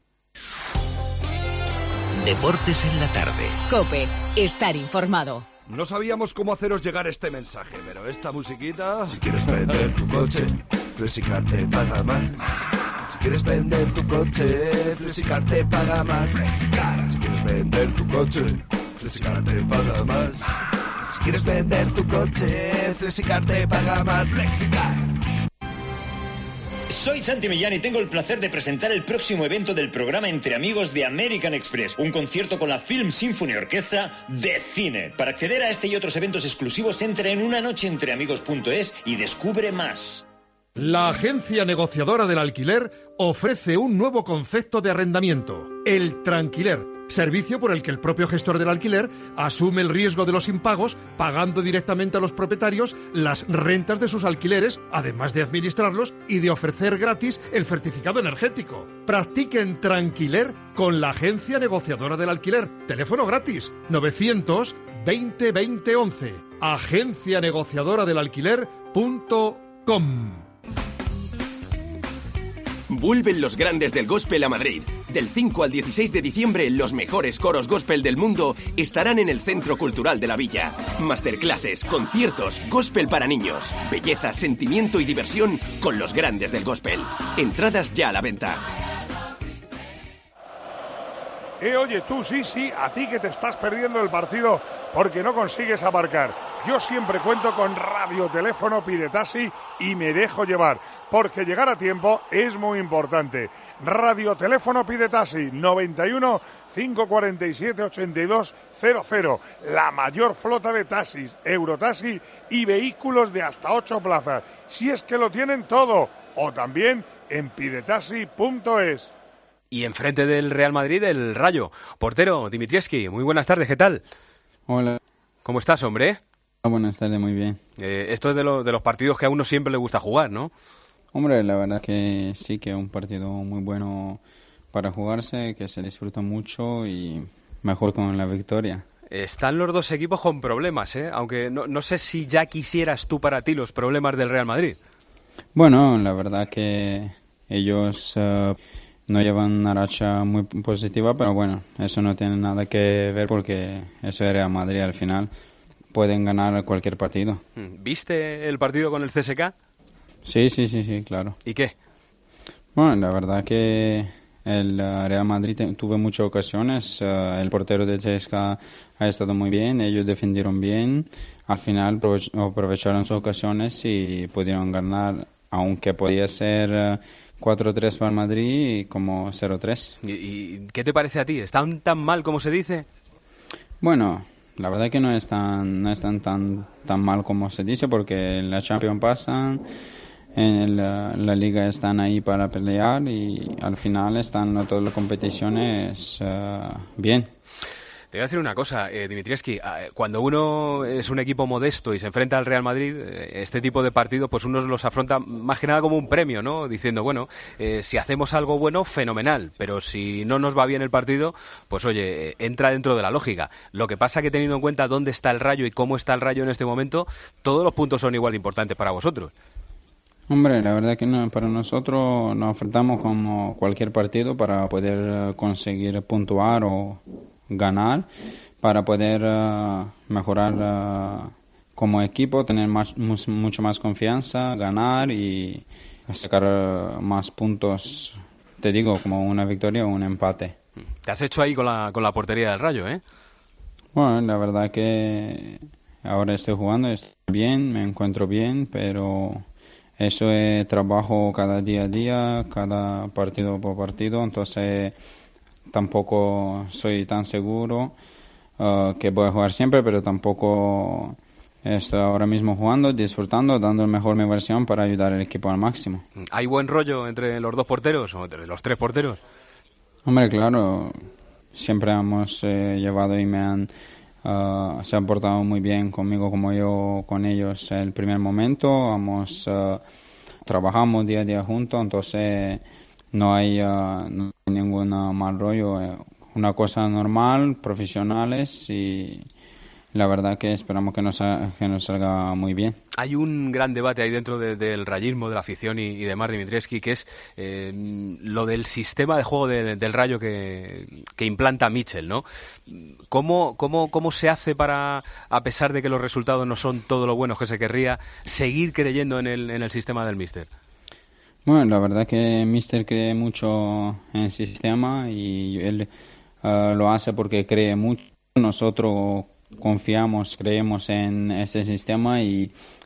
Deportes en la tarde. COPE. Estar informado. No sabíamos cómo haceros llegar este mensaje, pero esta musiquita... Si quieres vender tu coche, Flexicar te paga más. Si quieres vender tu coche, Flexicar te paga más. Si quieres vender tu coche, Flexicar te paga más. Si quieres vender tu coche, Flexicar te paga más. Flexicar. Soy Santi Millán y tengo el placer de presentar el próximo evento del programa Entre Amigos de American Express, un concierto con la Film Symphony Orchestra de cine. Para acceder a este y otros eventos exclusivos, entra en una noche entre amigos punto es y descubre más. La agencia negociadora del alquiler ofrece un nuevo concepto de arrendamiento, el tranquiler, servicio por el que el propio gestor del alquiler asume el riesgo de los impagos, pagando directamente a los propietarios las rentas de sus alquileres, además de administrarlos y de ofrecer gratis el certificado energético. Practiquen tranquiler con la agencia negociadora del alquiler. Teléfono gratis novecientos veinte veinte once. agencia negociadora del alquiler punto com. Vuelven los grandes del gospel a Madrid. Del cinco al dieciséis de diciembre, los mejores coros gospel del mundo estarán en el Centro Cultural de la Villa. Masterclasses, conciertos, gospel para niños, belleza, sentimiento y diversión con los grandes del gospel. Entradas ya a la venta. Eh, oye, tú, sí, sí, a ti que te estás perdiendo el partido porque no consigues aparcar. Yo siempre cuento con radioteléfono Pide Taxi y me dejo llevar, porque llegar a tiempo es muy importante. Radioteléfono Pide Taxi, noventa y uno, cinco cuarenta y siete, ochenta y dos cero cero. La mayor flota de taxis, Eurotaxi y vehículos de hasta ocho plazas. Si es que lo tienen todo. O también en pidetaxi punto es. Y enfrente del Real Madrid, el Rayo. Portero, Dimitrievski, muy buenas tardes, ¿qué tal? Hola. ¿Cómo estás, hombre? Buenas tardes, muy bien. Eh, esto es de, lo, de los partidos que a uno siempre le gusta jugar, ¿no? Hombre, la verdad que sí, que es un partido muy bueno para jugarse, que se disfruta mucho y mejor con la victoria. Están los dos equipos con problemas, ¿eh? Aunque no, no sé si ya quisieras tú para ti los problemas del Real Madrid. Bueno, la verdad que ellos uh, no llevan una racha muy positiva, pero bueno, eso no tiene nada que ver porque eso es Real Madrid al final. Pueden ganar cualquier partido. ¿Viste el partido con el C S K? Sí, sí, sí, sí, claro. ¿Y qué? Bueno, la verdad que el uh, Real Madrid te, tuvo muchas ocasiones. Uh, el portero del C S K ha estado muy bien, ellos defendieron bien. Al final aprovecharon sus ocasiones y pudieron ganar, aunque podía ser uh, cuatro tres para el Madrid y como cero tres. ¿Y, ¿Y qué te parece a ti? ¿Están tan mal como se dice? Bueno, la verdad que no están, no están tan, tan mal como se dice, porque en la Champions pasan, en la, la Liga están ahí para pelear y al final están en todas las competiciones uh, bien. Te voy a decir una cosa, eh, Dimitrievski, cuando uno es un equipo modesto y se enfrenta al Real Madrid, eh, este tipo de partidos, pues uno los afronta más que nada como un premio, ¿no? Diciendo, bueno, eh, si hacemos algo bueno, fenomenal, pero si no nos va bien el partido, pues oye, eh, entra dentro de la lógica. Lo que pasa que teniendo en cuenta dónde está el Rayo y cómo está el Rayo en este momento, todos los puntos son igual de importantes para vosotros. Hombre, la verdad que no, para nosotros nos enfrentamos como cualquier partido para poder conseguir puntuar o ganar, para poder uh, mejorar uh, como equipo, tener más, mucho más confianza, ganar y sacar uh, más puntos, te digo, como una victoria o un empate. Te has hecho ahí con la, con la portería del Rayo, ¿eh? Bueno, la verdad que ahora estoy jugando, estoy bien, me encuentro bien, pero eso es trabajo cada día a día, cada partido por partido, entonces tampoco soy tan seguro uh, que voy a jugar siempre, pero tampoco estoy ahora mismo jugando, disfrutando, dando la mejor mi versión para ayudar al equipo al máximo. ¿Hay buen rollo entre los dos porteros o entre los tres porteros? Hombre, claro, siempre hemos eh, llevado y me han uh, se han portado muy bien conmigo como yo con ellos en el primer momento. Hemos uh, trabajamos día a día juntos, entonces no hay, uh, no hay ningún uh, mal rollo, eh, una cosa normal, profesionales, y la verdad que esperamos que nos, que nos salga muy bien. Hay un gran debate ahí dentro de, del rayismo, de la afición y, y demás, Dimitrievski, que es eh, lo del sistema de juego de, del Rayo que, que implanta Michel, ¿no? ¿Cómo, cómo, ¿Cómo se hace para, a pesar de que los resultados no son todo lo buenos que se querría, seguir creyendo en el, en el sistema del míster? Bueno, la verdad que Mister cree mucho en el sistema y él uh, lo hace porque cree mucho. Nosotros confiamos, creemos en este sistema y la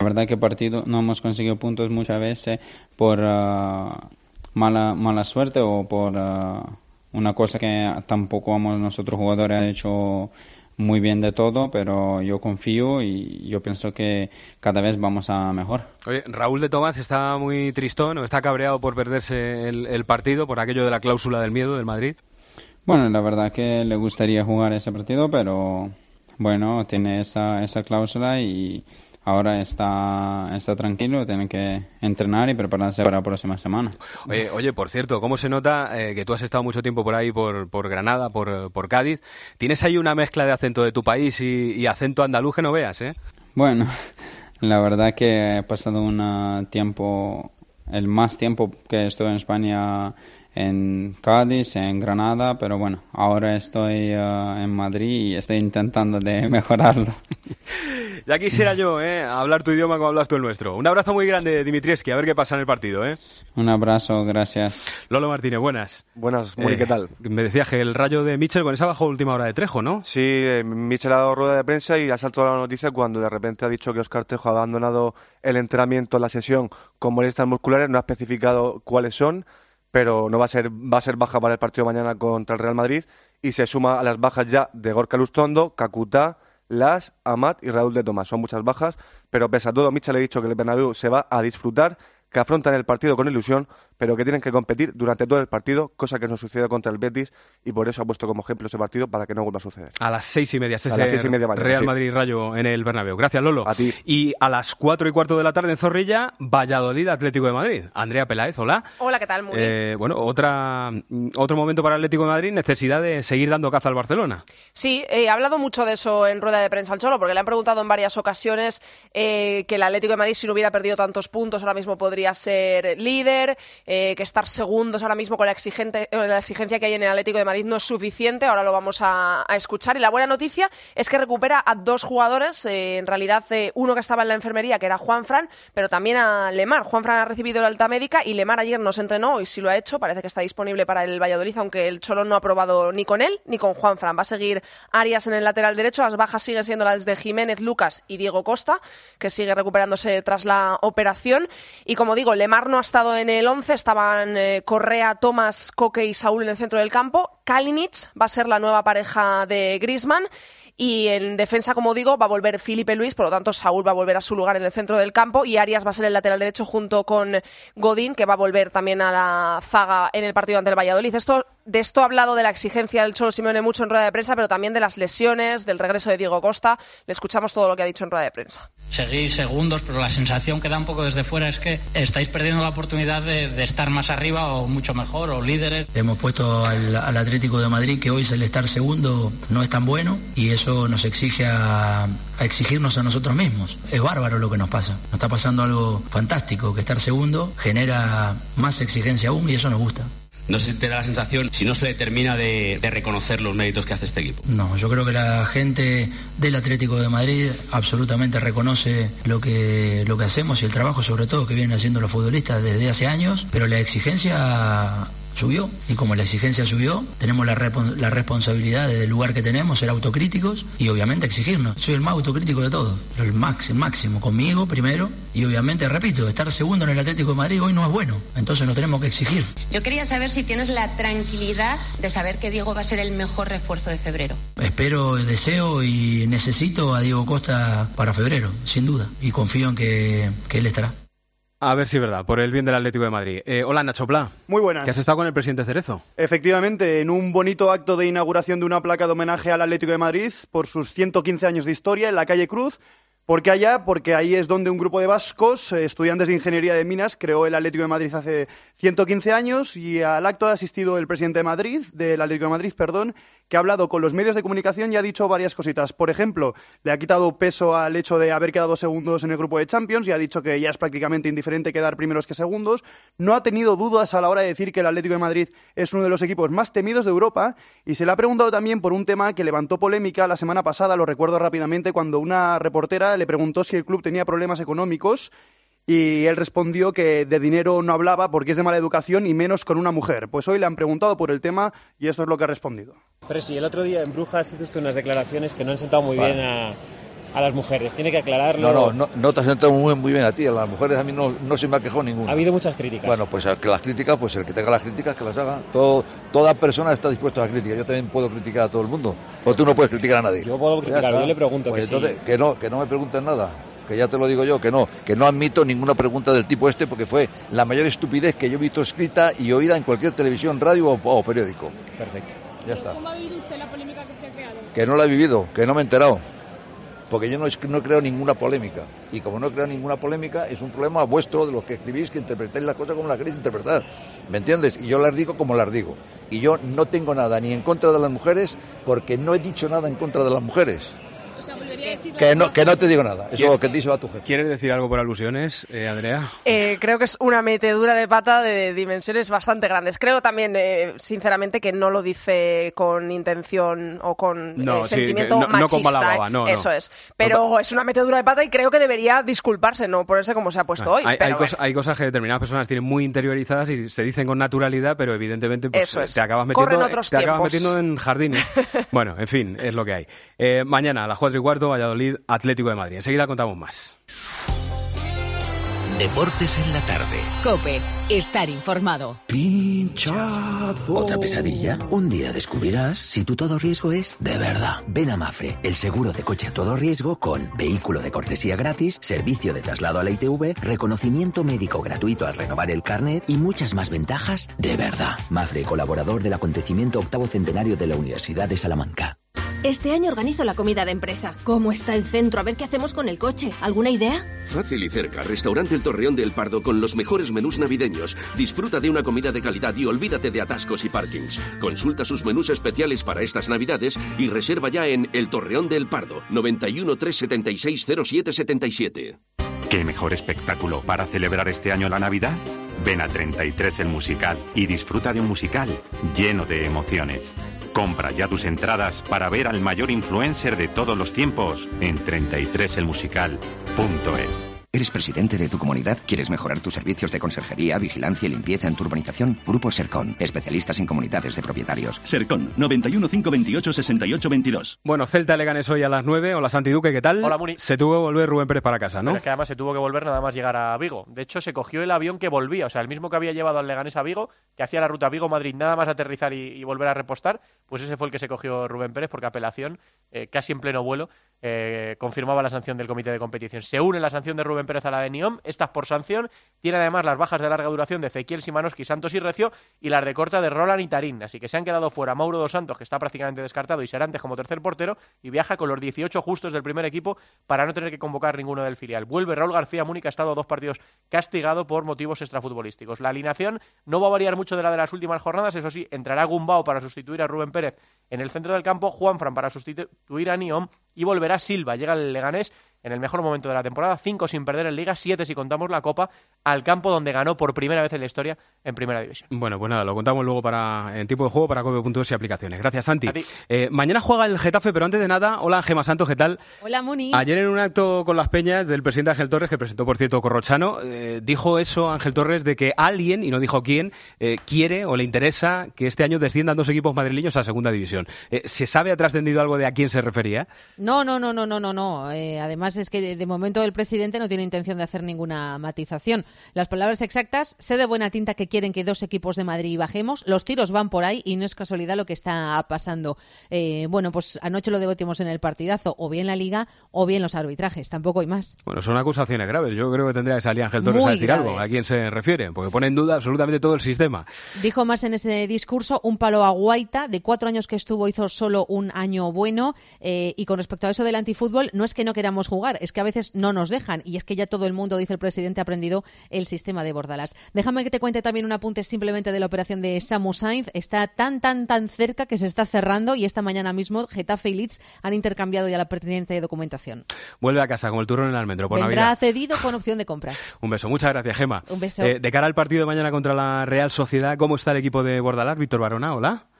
La verdad que partido no hemos conseguido puntos muchas veces por uh, mala, mala suerte o por uh, una cosa que tampoco hemos nosotros jugadores han hecho muy bien de todo, pero yo confío y yo pienso que cada vez vamos a mejor. Oye, Raúl de Tomás está muy tristón o está cabreado por perderse el, el partido, por aquello de la cláusula del miedo del Madrid. Bueno, la verdad que le gustaría jugar ese partido, pero bueno, tiene esa, esa cláusula y ahora está, está tranquilo, tiene que entrenar y prepararse para la próxima semana. Oye, oye por cierto, ¿cómo se nota eh, que tú has estado mucho tiempo por ahí, por, por Granada, por, por Cádiz? ¿Tienes ahí una mezcla de acento de tu país y, y acento andaluz que no veas, eh? Bueno, la verdad que he pasado un tiempo, el más tiempo que estuve en España en Cádiz, en Granada, pero bueno, ahora estoy uh, en Madrid y estoy intentando de mejorarlo. Ya quisiera yo, ¿eh? hablar tu idioma como hablas tú el nuestro. Un abrazo muy grande, Dimitrievski, a ver qué pasa en el partido, ¿eh? Un abrazo, gracias. Lolo Martínez, buenas. Buenas, muy eh, ¿qué tal? Me decías que el Rayo de Mitchell con esa bajo última hora de Trejo, ¿no? Sí, eh, Mitchell ha dado rueda de prensa y ha saltado la noticia cuando de repente ha dicho que Óscar Trejo ha abandonado el entrenamiento en la sesión con molestias musculares, no ha especificado cuáles son, pero no va a ser va a ser baja para el partido de mañana contra el Real Madrid y se suma a las bajas ya de Gorka Lustondo, Kakuta, Las, Amat y Raúl de Tomás. Son muchas bajas, pero pese a todo, Mitchell ha dicho que el Bernabéu se va a disfrutar, que afrontan el partido con ilusión, pero que tienen que competir durante todo el partido, cosa que no sucedió contra el Betis, y por eso ha puesto como ejemplo ese partido para que no vuelva a suceder. A las seis y media, a las seis y media mañana, Real sí. Madrid Rayo en el Bernabéu. Gracias, Lolo. A ti. Y a las cuatro y cuarto de la tarde en Zorrilla, Valladolid Atlético de Madrid. Andrea Peláez, hola. Hola, ¿qué tal? Muy eh, bien. Bueno, otra, otro momento para el Atlético de Madrid, necesidad de seguir dando caza al Barcelona. Sí, he eh, hablado mucho de eso en rueda de prensa al Cholo, porque le han preguntado en varias ocasiones eh, que el Atlético de Madrid, si no hubiera perdido tantos puntos, ahora mismo podría ser líder, eh, que estar segundos ahora mismo con la, exigente, la exigencia que hay en el Atlético de Madrid no es suficiente. Ahora lo vamos a, a escuchar. Y la buena noticia es que recupera a dos jugadores, eh, en realidad eh, uno que estaba en la enfermería, que era Juanfran, pero también a Lemar. Juanfran ha recibido la alta médica y Lemar ayer no se entrenó, hoy sí lo ha hecho, parece que está disponible para el Valladolid, aunque el Cholo no ha probado ni con él ni con Juanfran. Va a seguir Arias en el lateral derecho, las bajas siguen siendo las de Jiménez, Lucas y Diego Costa, que sigue recuperándose tras la operación. Y como digo, Lemar no ha estado en el once, estaban eh, Correa, Tomás, Coque y Saúl en el centro del campo. Kalinic va a ser la nueva pareja de Griezmann. Y en defensa, como digo, va a volver Filipe Luis, por lo tanto Saúl va a volver a su lugar en el centro del campo y Arias va a ser el lateral derecho junto con Godín, que va a volver también a la zaga en el partido ante el Valladolid. Esto, de esto ha hablado de la exigencia del Cholo Simeone mucho en rueda de prensa, pero también de las lesiones, del regreso de Diego Costa. Le escuchamos todo lo que ha dicho en rueda de prensa. Seguís segundos, pero la sensación que da un poco desde fuera es que estáis perdiendo la oportunidad de, de estar más arriba o mucho mejor, o líderes. Hemos puesto al, al Atlético de Madrid que hoy es el estar segundo no es tan bueno y eso nos exige a, a exigirnos a nosotros mismos. Es bárbaro lo que nos pasa. Nos está pasando algo fantástico, que estar segundo genera más exigencia aún y eso nos gusta. No sé si te da la sensación, si no se le termina de, de reconocer los méritos que hace este equipo. No, yo creo que la gente del Atlético de Madrid absolutamente reconoce lo que, lo que hacemos y el trabajo sobre todo que vienen haciendo los futbolistas desde hace años, pero la exigencia subió y como la exigencia subió tenemos la, repon- la responsabilidad del lugar que tenemos, ser autocríticos y obviamente exigirnos. Soy el más autocrítico de todos, pero el máximo, máximo conmigo primero y obviamente, repito, estar segundo en el Atlético de Madrid hoy no es bueno, entonces nos tenemos que exigir. Yo quería saber si tienes la tranquilidad de saber que Diego va a ser el mejor refuerzo de febrero. Espero, deseo y necesito a Diego Costa para febrero, sin duda, y confío en que, que él estará. A ver si es verdad, por el bien del Atlético de Madrid. Eh, hola, Nacho Plá. Muy buenas. ¿Que has estado con el presidente Cerezo? Efectivamente, en un bonito acto de inauguración de una placa de homenaje al Atlético de Madrid por sus ciento quince años de historia en la calle Cruz. ¿Por qué allá? Porque ahí es donde un grupo de vascos, eh, estudiantes de Ingeniería de Minas, creó el Atlético de Madrid hace ciento quince años y al acto ha asistido el presidente de Madrid, del Atlético de Madrid, perdón, que ha hablado con los medios de comunicación y ha dicho varias cositas. Por ejemplo, le ha quitado peso al hecho de haber quedado segundos en el grupo de Champions y ha dicho que ya es prácticamente indiferente quedar primeros que segundos. No ha tenido dudas a la hora de decir que el Atlético de Madrid es uno de los equipos más temidos de Europa y se le ha preguntado también por un tema que levantó polémica la semana pasada, lo recuerdo rápidamente, cuando una reportera le preguntó si el club tenía problemas económicos y él respondió que de dinero no hablaba porque es de mala educación y menos con una mujer. Pues hoy le han preguntado por el tema y esto es lo que ha respondido. Pero sí, el otro día en Brujas hiciste unas declaraciones que no han sentado muy vale. bien a, a las mujeres, tiene que aclararlo. No, no, no, no te has sentado muy, muy bien a ti, a las mujeres a mí no, no se me ha quejado ninguna. Ha habido muchas críticas. Bueno, pues que las críticas, pues el que tenga las críticas, que las haga. Todo, toda persona está dispuesta a las críticas, yo también puedo criticar a todo el mundo, o tú no puedes criticar a nadie. Yo puedo criticar, yo le pregunto pues que entonces, sí. que no, que no me pregunten nada. Que ya te lo digo yo, que no, que no admito ninguna pregunta del tipo este porque fue la mayor estupidez que yo he visto escrita y oída en cualquier televisión, radio o, o periódico. Perfecto. Ya está. ¿Cómo ha vivido usted la polémica que se ha creado? Que no la he vivido, que no me he enterado. Porque yo no, no he creado ninguna polémica. Y como no he creado ninguna polémica, es un problema vuestro de los que escribís, que interpretáis las cosas como las queréis interpretar. ¿Me entiendes? Y yo las digo como las digo. Y yo no tengo nada ni en contra de las mujeres porque no he dicho nada en contra de las mujeres. Que no, que no te digo nada, eso que dice a tu jefe. ¿Quieres decir algo por alusiones, eh, Andrea? Eh, creo que es una metedura de pata de dimensiones bastante grandes. Creo también, eh, sinceramente, que no lo dice con intención o con no, eh, sí, sentimiento no, machista. No con mala baba, no, Eso no. es. Pero no, es una metedura de pata y creo que debería disculparse, no ponerse como se ha puesto ah, hoy. Hay, pero hay, bueno. cosas, hay cosas que determinadas personas tienen muy interiorizadas y se dicen con naturalidad, pero evidentemente pues, Eso es. te acabas Corren metiendo, otros te acabas tiempos. metiendo en jardines. Bueno, en fin, es lo que hay. Eh, mañana a las cuatro y cuarto, Valladolid, Atlético de Madrid. Enseguida contamos más. Deportes en la tarde. COPE. Estar informado. Pinchazo. ¿Otra pesadilla? Un día descubrirás si tu todo riesgo es de verdad. Ven a Mafre, el seguro de coche a todo riesgo con vehículo de cortesía gratis, servicio de traslado a la I T V, reconocimiento médico gratuito al renovar el carnet y muchas más ventajas de verdad. Mafre, colaborador del acontecimiento octavo centenario de la Universidad de Salamanca. Este año organizo la comida de empresa. ¿Cómo está el centro? A ver qué hacemos con el coche. ¿Alguna idea? Fácil y cerca. Restaurante El Torreón del Pardo con los mejores menús navideños. Disfruta de una comida de calidad y olvídate de atascos y parkings. Consulta sus menús especiales para estas navidades y reserva ya en El Torreón del Pardo. noventa y uno, trescientos setenta y seis, cero siete setenta y siete. ¿Qué mejor espectáculo para celebrar este año la Navidad? Ven a treinta y tres el musical y disfruta de un musical lleno de emociones. Compra ya tus entradas para ver al mayor influencer de todos los tiempos en treinta y tres el musical punto es. ¿Eres presidente de tu comunidad? ¿Quieres mejorar tus servicios de conserjería, vigilancia y limpieza en tu urbanización? Grupo Sercon, especialistas en comunidades de propietarios. Sercon, noventa y uno, cinco veintiocho, sesenta y ocho veintidós. Bueno, Celta Leganés hoy a las nueve. Hola, Santi Duque, ¿qué tal? Hola, Muni. Se tuvo que volver Rubén Pérez para casa, ¿no? Pero es que además se tuvo que volver nada más llegar a Vigo. De hecho, se cogió el avión que volvía, o sea, el mismo que había llevado al Leganés a Vigo, que hacía la ruta Vigo-Madrid, nada más aterrizar y, y volver a repostar, pues ese fue el que se cogió Rubén Pérez, porque apelación, eh, casi en pleno vuelo, eh, confirmaba la sanción del comité de competición. Se une la sanción de Rubén Pérez a la de Niom. Estas por sanción. Tiene además las bajas de larga duración de Ezequiel, Simanowski, Santos y Recio y las de corta de Roland y Tarín. Así que se han quedado fuera Mauro dos Santos, que está prácticamente descartado, y Serantes como tercer portero, y viaja con los dieciocho justos del primer equipo para no tener que convocar ninguno del filial. Vuelve Raúl García Múnich, ha estado dos partidos castigado por motivos extrafutbolísticos. La alineación no va a variar mucho de la de las últimas jornadas, eso sí, entrará Gumbao para sustituir a Rubén Pérez en el centro del campo, Juanfran para sustituir a Niom y volverá Silva. Llega el Leganés en el mejor momento de la temporada, cinco sin perder en Liga, siete si contamos la Copa, al campo donde ganó por primera vez en la historia en Primera División. Bueno, pues nada, lo contamos luego para en tiempo de juego para cope punto es y aplicaciones. Gracias, Santi. Eh, mañana juega el Getafe, pero antes de nada, hola, Gemma Santos, ¿qué tal? Hola, Muni. Ayer en un acto con las peñas del presidente Ángel Torres, que presentó, por cierto, Corrochano, eh, dijo eso Ángel Torres de que alguien, y no dijo quién, eh, quiere o le interesa que este año desciendan dos equipos madrileños a Segunda División. Eh, ¿Se sabe, ha trascendido algo de a quién se refería? No, no, no, no, no, no, no. Eh, además es que de, de momento el presidente no tiene intención de hacer ninguna matización. Las palabras exactas, sé de buena tinta que quieren que dos equipos de Madrid bajemos, los tiros van por ahí y no es casualidad lo que está pasando. Eh, bueno, pues anoche lo debatimos en el partidazo, o bien la Liga o bien los arbitrajes, tampoco hay más. Bueno, son acusaciones graves. Yo creo que tendría que salir Ángel Torres Muy a decir graves. algo. ¿A quién se refiere? Porque pone en duda absolutamente todo el sistema. Dijo más en ese discurso un palo a Guaita, de cuatro años que estuvo hizo solo un año bueno, eh, y con respecto a eso del antifútbol, no es que no queramos jugar, es que a veces no nos dejan, y es que ya todo el mundo, dice el presidente, ha aprendido el sistema de Bordalás. Déjame que te cuente también un apunte simplemente de la operación de Samu Sainz. Está tan, tan, tan cerca que se está cerrando, y esta mañana mismo Getafe y Leeds han intercambiado ya la pertinente documentación. Vuelve a casa con el turrón en el almendro por Vendrá Navidad. cedido con opción de compra. Un beso. Muchas gracias, Gemma. Un beso. Eh, de cara al partido de mañana contra la Real Sociedad, ¿cómo está el equipo de Bordalás? Víctor Barona, hola.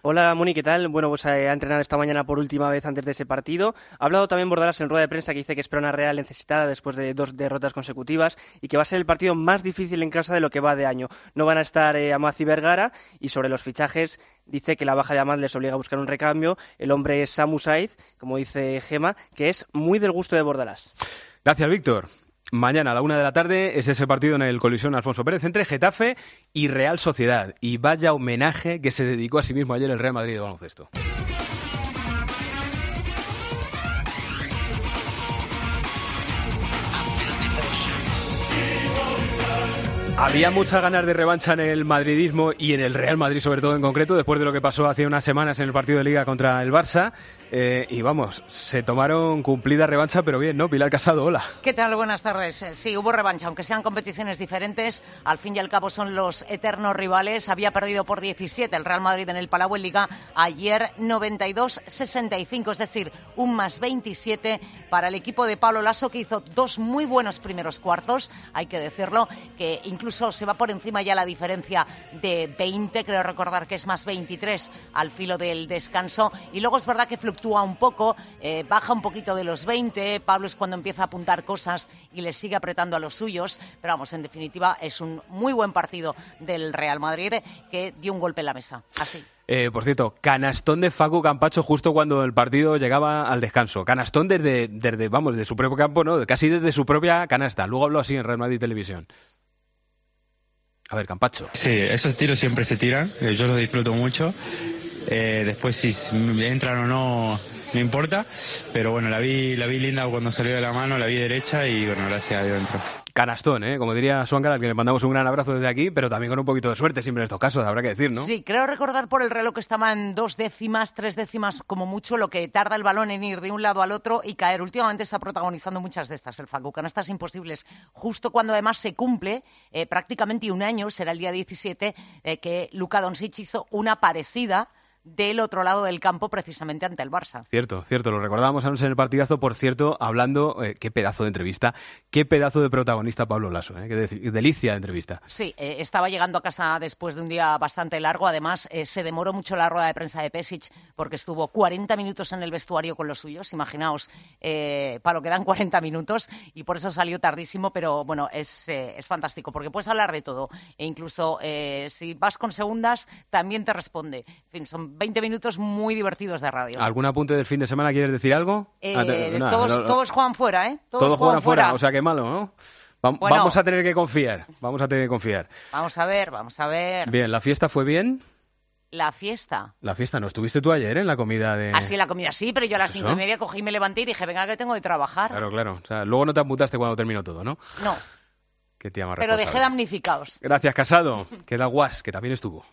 Hola, Moni, ¿qué tal? Bueno, pues eh, ha entrenado esta mañana por última vez antes de ese partido. Ha hablado también Bordalás en rueda de prensa, que dice que espera una Real necesitada después de dos derrotas consecutivas y que va a ser el partido más difícil en casa de lo que va de año. No van a estar eh, Amaz y Vergara, y sobre los fichajes dice que la baja de Amaz les obliga a buscar un recambio. El hombre es Samu Saiz, como dice Gema, que es muy del gusto de Bordalás. Gracias, Víctor. Mañana a la una de la tarde es ese partido en el Colisión Alfonso Pérez entre Getafe y Real Sociedad. Y vaya homenaje que se dedicó a sí mismo ayer el Real Madrid de baloncesto. Había muchas ganas de revancha en el madridismo y en el Real Madrid, sobre todo en concreto, después de lo que pasó hace unas semanas en el partido de Liga contra el Barça. Eh, y vamos, se tomaron cumplida revancha, pero bien, ¿no? Pilar Casado, hola. ¿Qué tal? Buenas tardes. Sí, hubo revancha, aunque sean competiciones diferentes. Al fin y al cabo son los eternos rivales. Había perdido por diecisiete el Real Madrid en el Palau en Liga ayer, noventa y dos sesenta y cinco, es decir, un más veintisiete para el equipo de Pablo Lasso, que hizo dos muy buenos primeros cuartos, hay que decirlo, que incluso se va por encima ya la diferencia de veinte, creo recordar que es más veintitrés al filo del descanso, y luego es verdad que fluctúa un poco, eh, baja un poquito de los veinte, Pablo es cuando empieza a apuntar cosas y le sigue apretando a los suyos, pero vamos, en definitiva es un muy buen partido del Real Madrid que dio un golpe en la mesa, así. Eh, por cierto, canastón de Facu Campacho justo cuando el partido llegaba al descanso. Canastón desde, desde vamos, de su propio campo, ¿no? Casi desde su propia canasta. Luego habló así en Real Madrid Televisión. A ver, Campacho. Sí, esos tiros siempre se tiran, eh, yo los disfruto mucho. Eh, después si entran o no, no importa. Pero bueno, la vi, la vi linda cuando salió de la mano, la vi derecha y bueno, gracias a Dios entró. Canastón, ¿eh? Como diría Suáncar, al que le mandamos un gran abrazo desde aquí, pero también con un poquito de suerte siempre en estos casos, habrá que decir, ¿no? Sí, creo recordar por el reloj que estaban dos décimas, tres décimas como mucho lo que tarda el balón en ir de un lado al otro y caer. Últimamente está protagonizando muchas de estas el Facu, canastas imposibles, justo cuando además se cumple eh, prácticamente un año, será el día diecisiete, eh, que Luka Doncic hizo una parecida del otro lado del campo, precisamente ante el Barça. Cierto, cierto, lo recordábamos anoche en el partidazo, por cierto, hablando, eh, qué pedazo de entrevista, qué pedazo de protagonista Pablo Lasso, eh, qué de- delicia de entrevista. Sí, eh, estaba llegando a casa después de un día bastante largo, además eh, se demoró mucho la rueda de prensa de Pesic porque estuvo cuarenta minutos en el vestuario con los suyos, imaginaos, eh, para lo que dan cuarenta minutos, y por eso salió tardísimo, pero bueno, es, eh, es fantástico, porque puedes hablar de todo, e incluso eh, si vas con segundas, también te responde. En fin, son veinte minutos muy divertidos de radio. ¿Algún apunte del fin de semana? ¿Quieres decir algo? Eh, Ah, te- nada, todos, no, no. todos juegan fuera, ¿eh? Todos, Todos juegan juegan fuera, fuera. o sea que malo, ¿no? Va- Bueno. Vamos a tener que confiar, vamos a tener que confiar. Vamos a ver, vamos a ver. Bien, ¿la fiesta fue bien? La fiesta. La fiesta, ¿no estuviste tú ayer en la comida de...? Así la comida sí, pero yo a las ¿Eso? cinco y media cogí y me levanté y dije, venga, que tengo que trabajar. Claro, claro. O sea, luego no te apuntaste cuando terminó todo, ¿no? No, Qué tía más pero dejé responsable. damnificados. Gracias, Casado. Queda Guas, que también estuvo.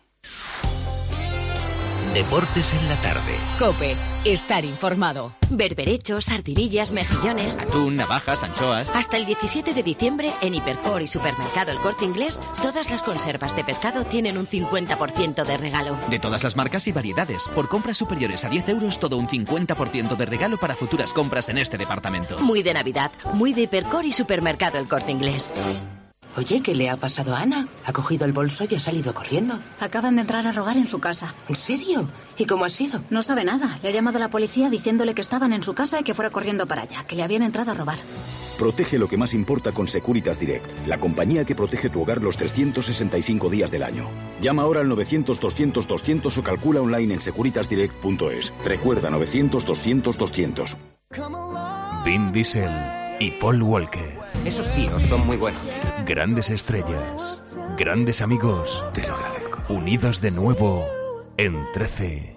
Deportes en la tarde. COPE. Estar informado. Berberechos, sardirillas, mejillones. Atún, navajas, anchoas. Hasta el diecisiete de diciembre, en Hipercor y Supermercado El Corte Inglés, todas las conservas de pescado tienen un cincuenta por ciento de regalo. De todas las marcas y variedades. Por compras superiores a diez euros, todo un cincuenta por ciento de regalo para futuras compras en este departamento. Muy de Navidad, muy de Hipercor y Supermercado El Corte Inglés. Oye, ¿qué le ha pasado a Ana? Ha cogido el bolso y ha salido corriendo. Acaban de entrar a robar en su casa. ¿En serio? ¿Y cómo ha sido? No sabe nada. Le ha llamado a la policía diciéndole que estaban en su casa y que fuera corriendo para allá, que le habían entrado a robar. Protege lo que más importa con Securitas Direct, la compañía que protege tu hogar los trescientos sesenta y cinco días del año. Llama ahora al novecientos doscientos doscientos o calcula online en securitas direct punto es. Recuerda novecientos doscientos doscientos. Vin Diesel y Paul Walker. Esos tíos son muy buenos. Grandes estrellas, grandes amigos. Te lo agradezco. Unidos de nuevo en trece.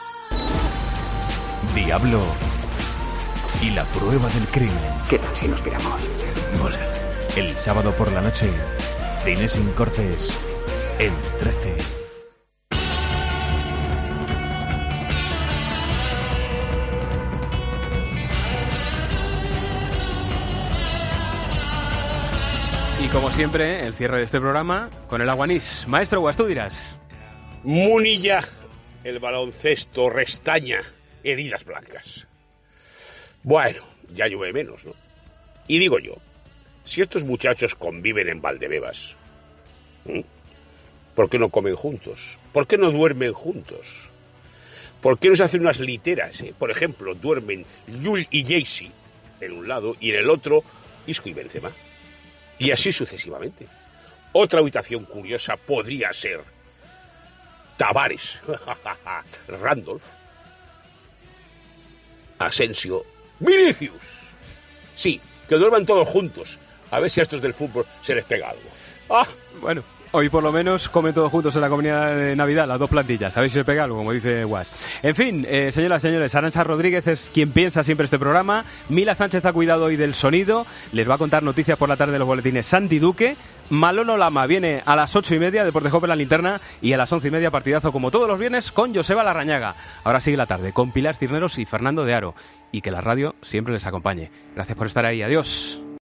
Diablo y la prueba del crimen. ¿Qué tal si nos piramos? Mola. El sábado por la noche, Cine sin cortes en trece. Y como siempre, el cierre de este programa con el aguanís. Maestro Guas, tú dirás. Munilla, el baloncesto restaña, heridas blancas. Bueno, ya llueve menos, ¿no? Y digo yo, si estos muchachos conviven en Valdebebas, ¿eh? ¿por qué no comen juntos? ¿Por qué no duermen juntos? ¿Por qué no se hacen unas literas? Eh? Por ejemplo, duermen Llull y Jaycee en un lado y en el otro Isco y Benzema. Y así sucesivamente. Otra habitación curiosa podría ser Tavares, Randolph, Asensio, Vinicius. Sí, que duerman todos juntos. A ver si a estos del fútbol se les pega algo. ¡Ah! Bueno, hoy por lo menos comen todos juntos en la comunidad de Navidad, las dos plantillas. A ver si se pega algo, como dice Guas. En fin, eh, señoras y señores, Arantxa Rodríguez es quien piensa siempre este programa. Mila Sánchez ha cuidado hoy del sonido. Les va a contar noticias por la tarde de los boletines Santi Duque. Malolo Lama viene a las ocho y media, Deporte Joven La Linterna, y a las once y media partidazo como todos los viernes con Joseba Larrañaga. Ahora sigue la tarde con Pilar Cisneros y Fernando de Aro. Y que la radio siempre les acompañe. Gracias por estar ahí. Adiós.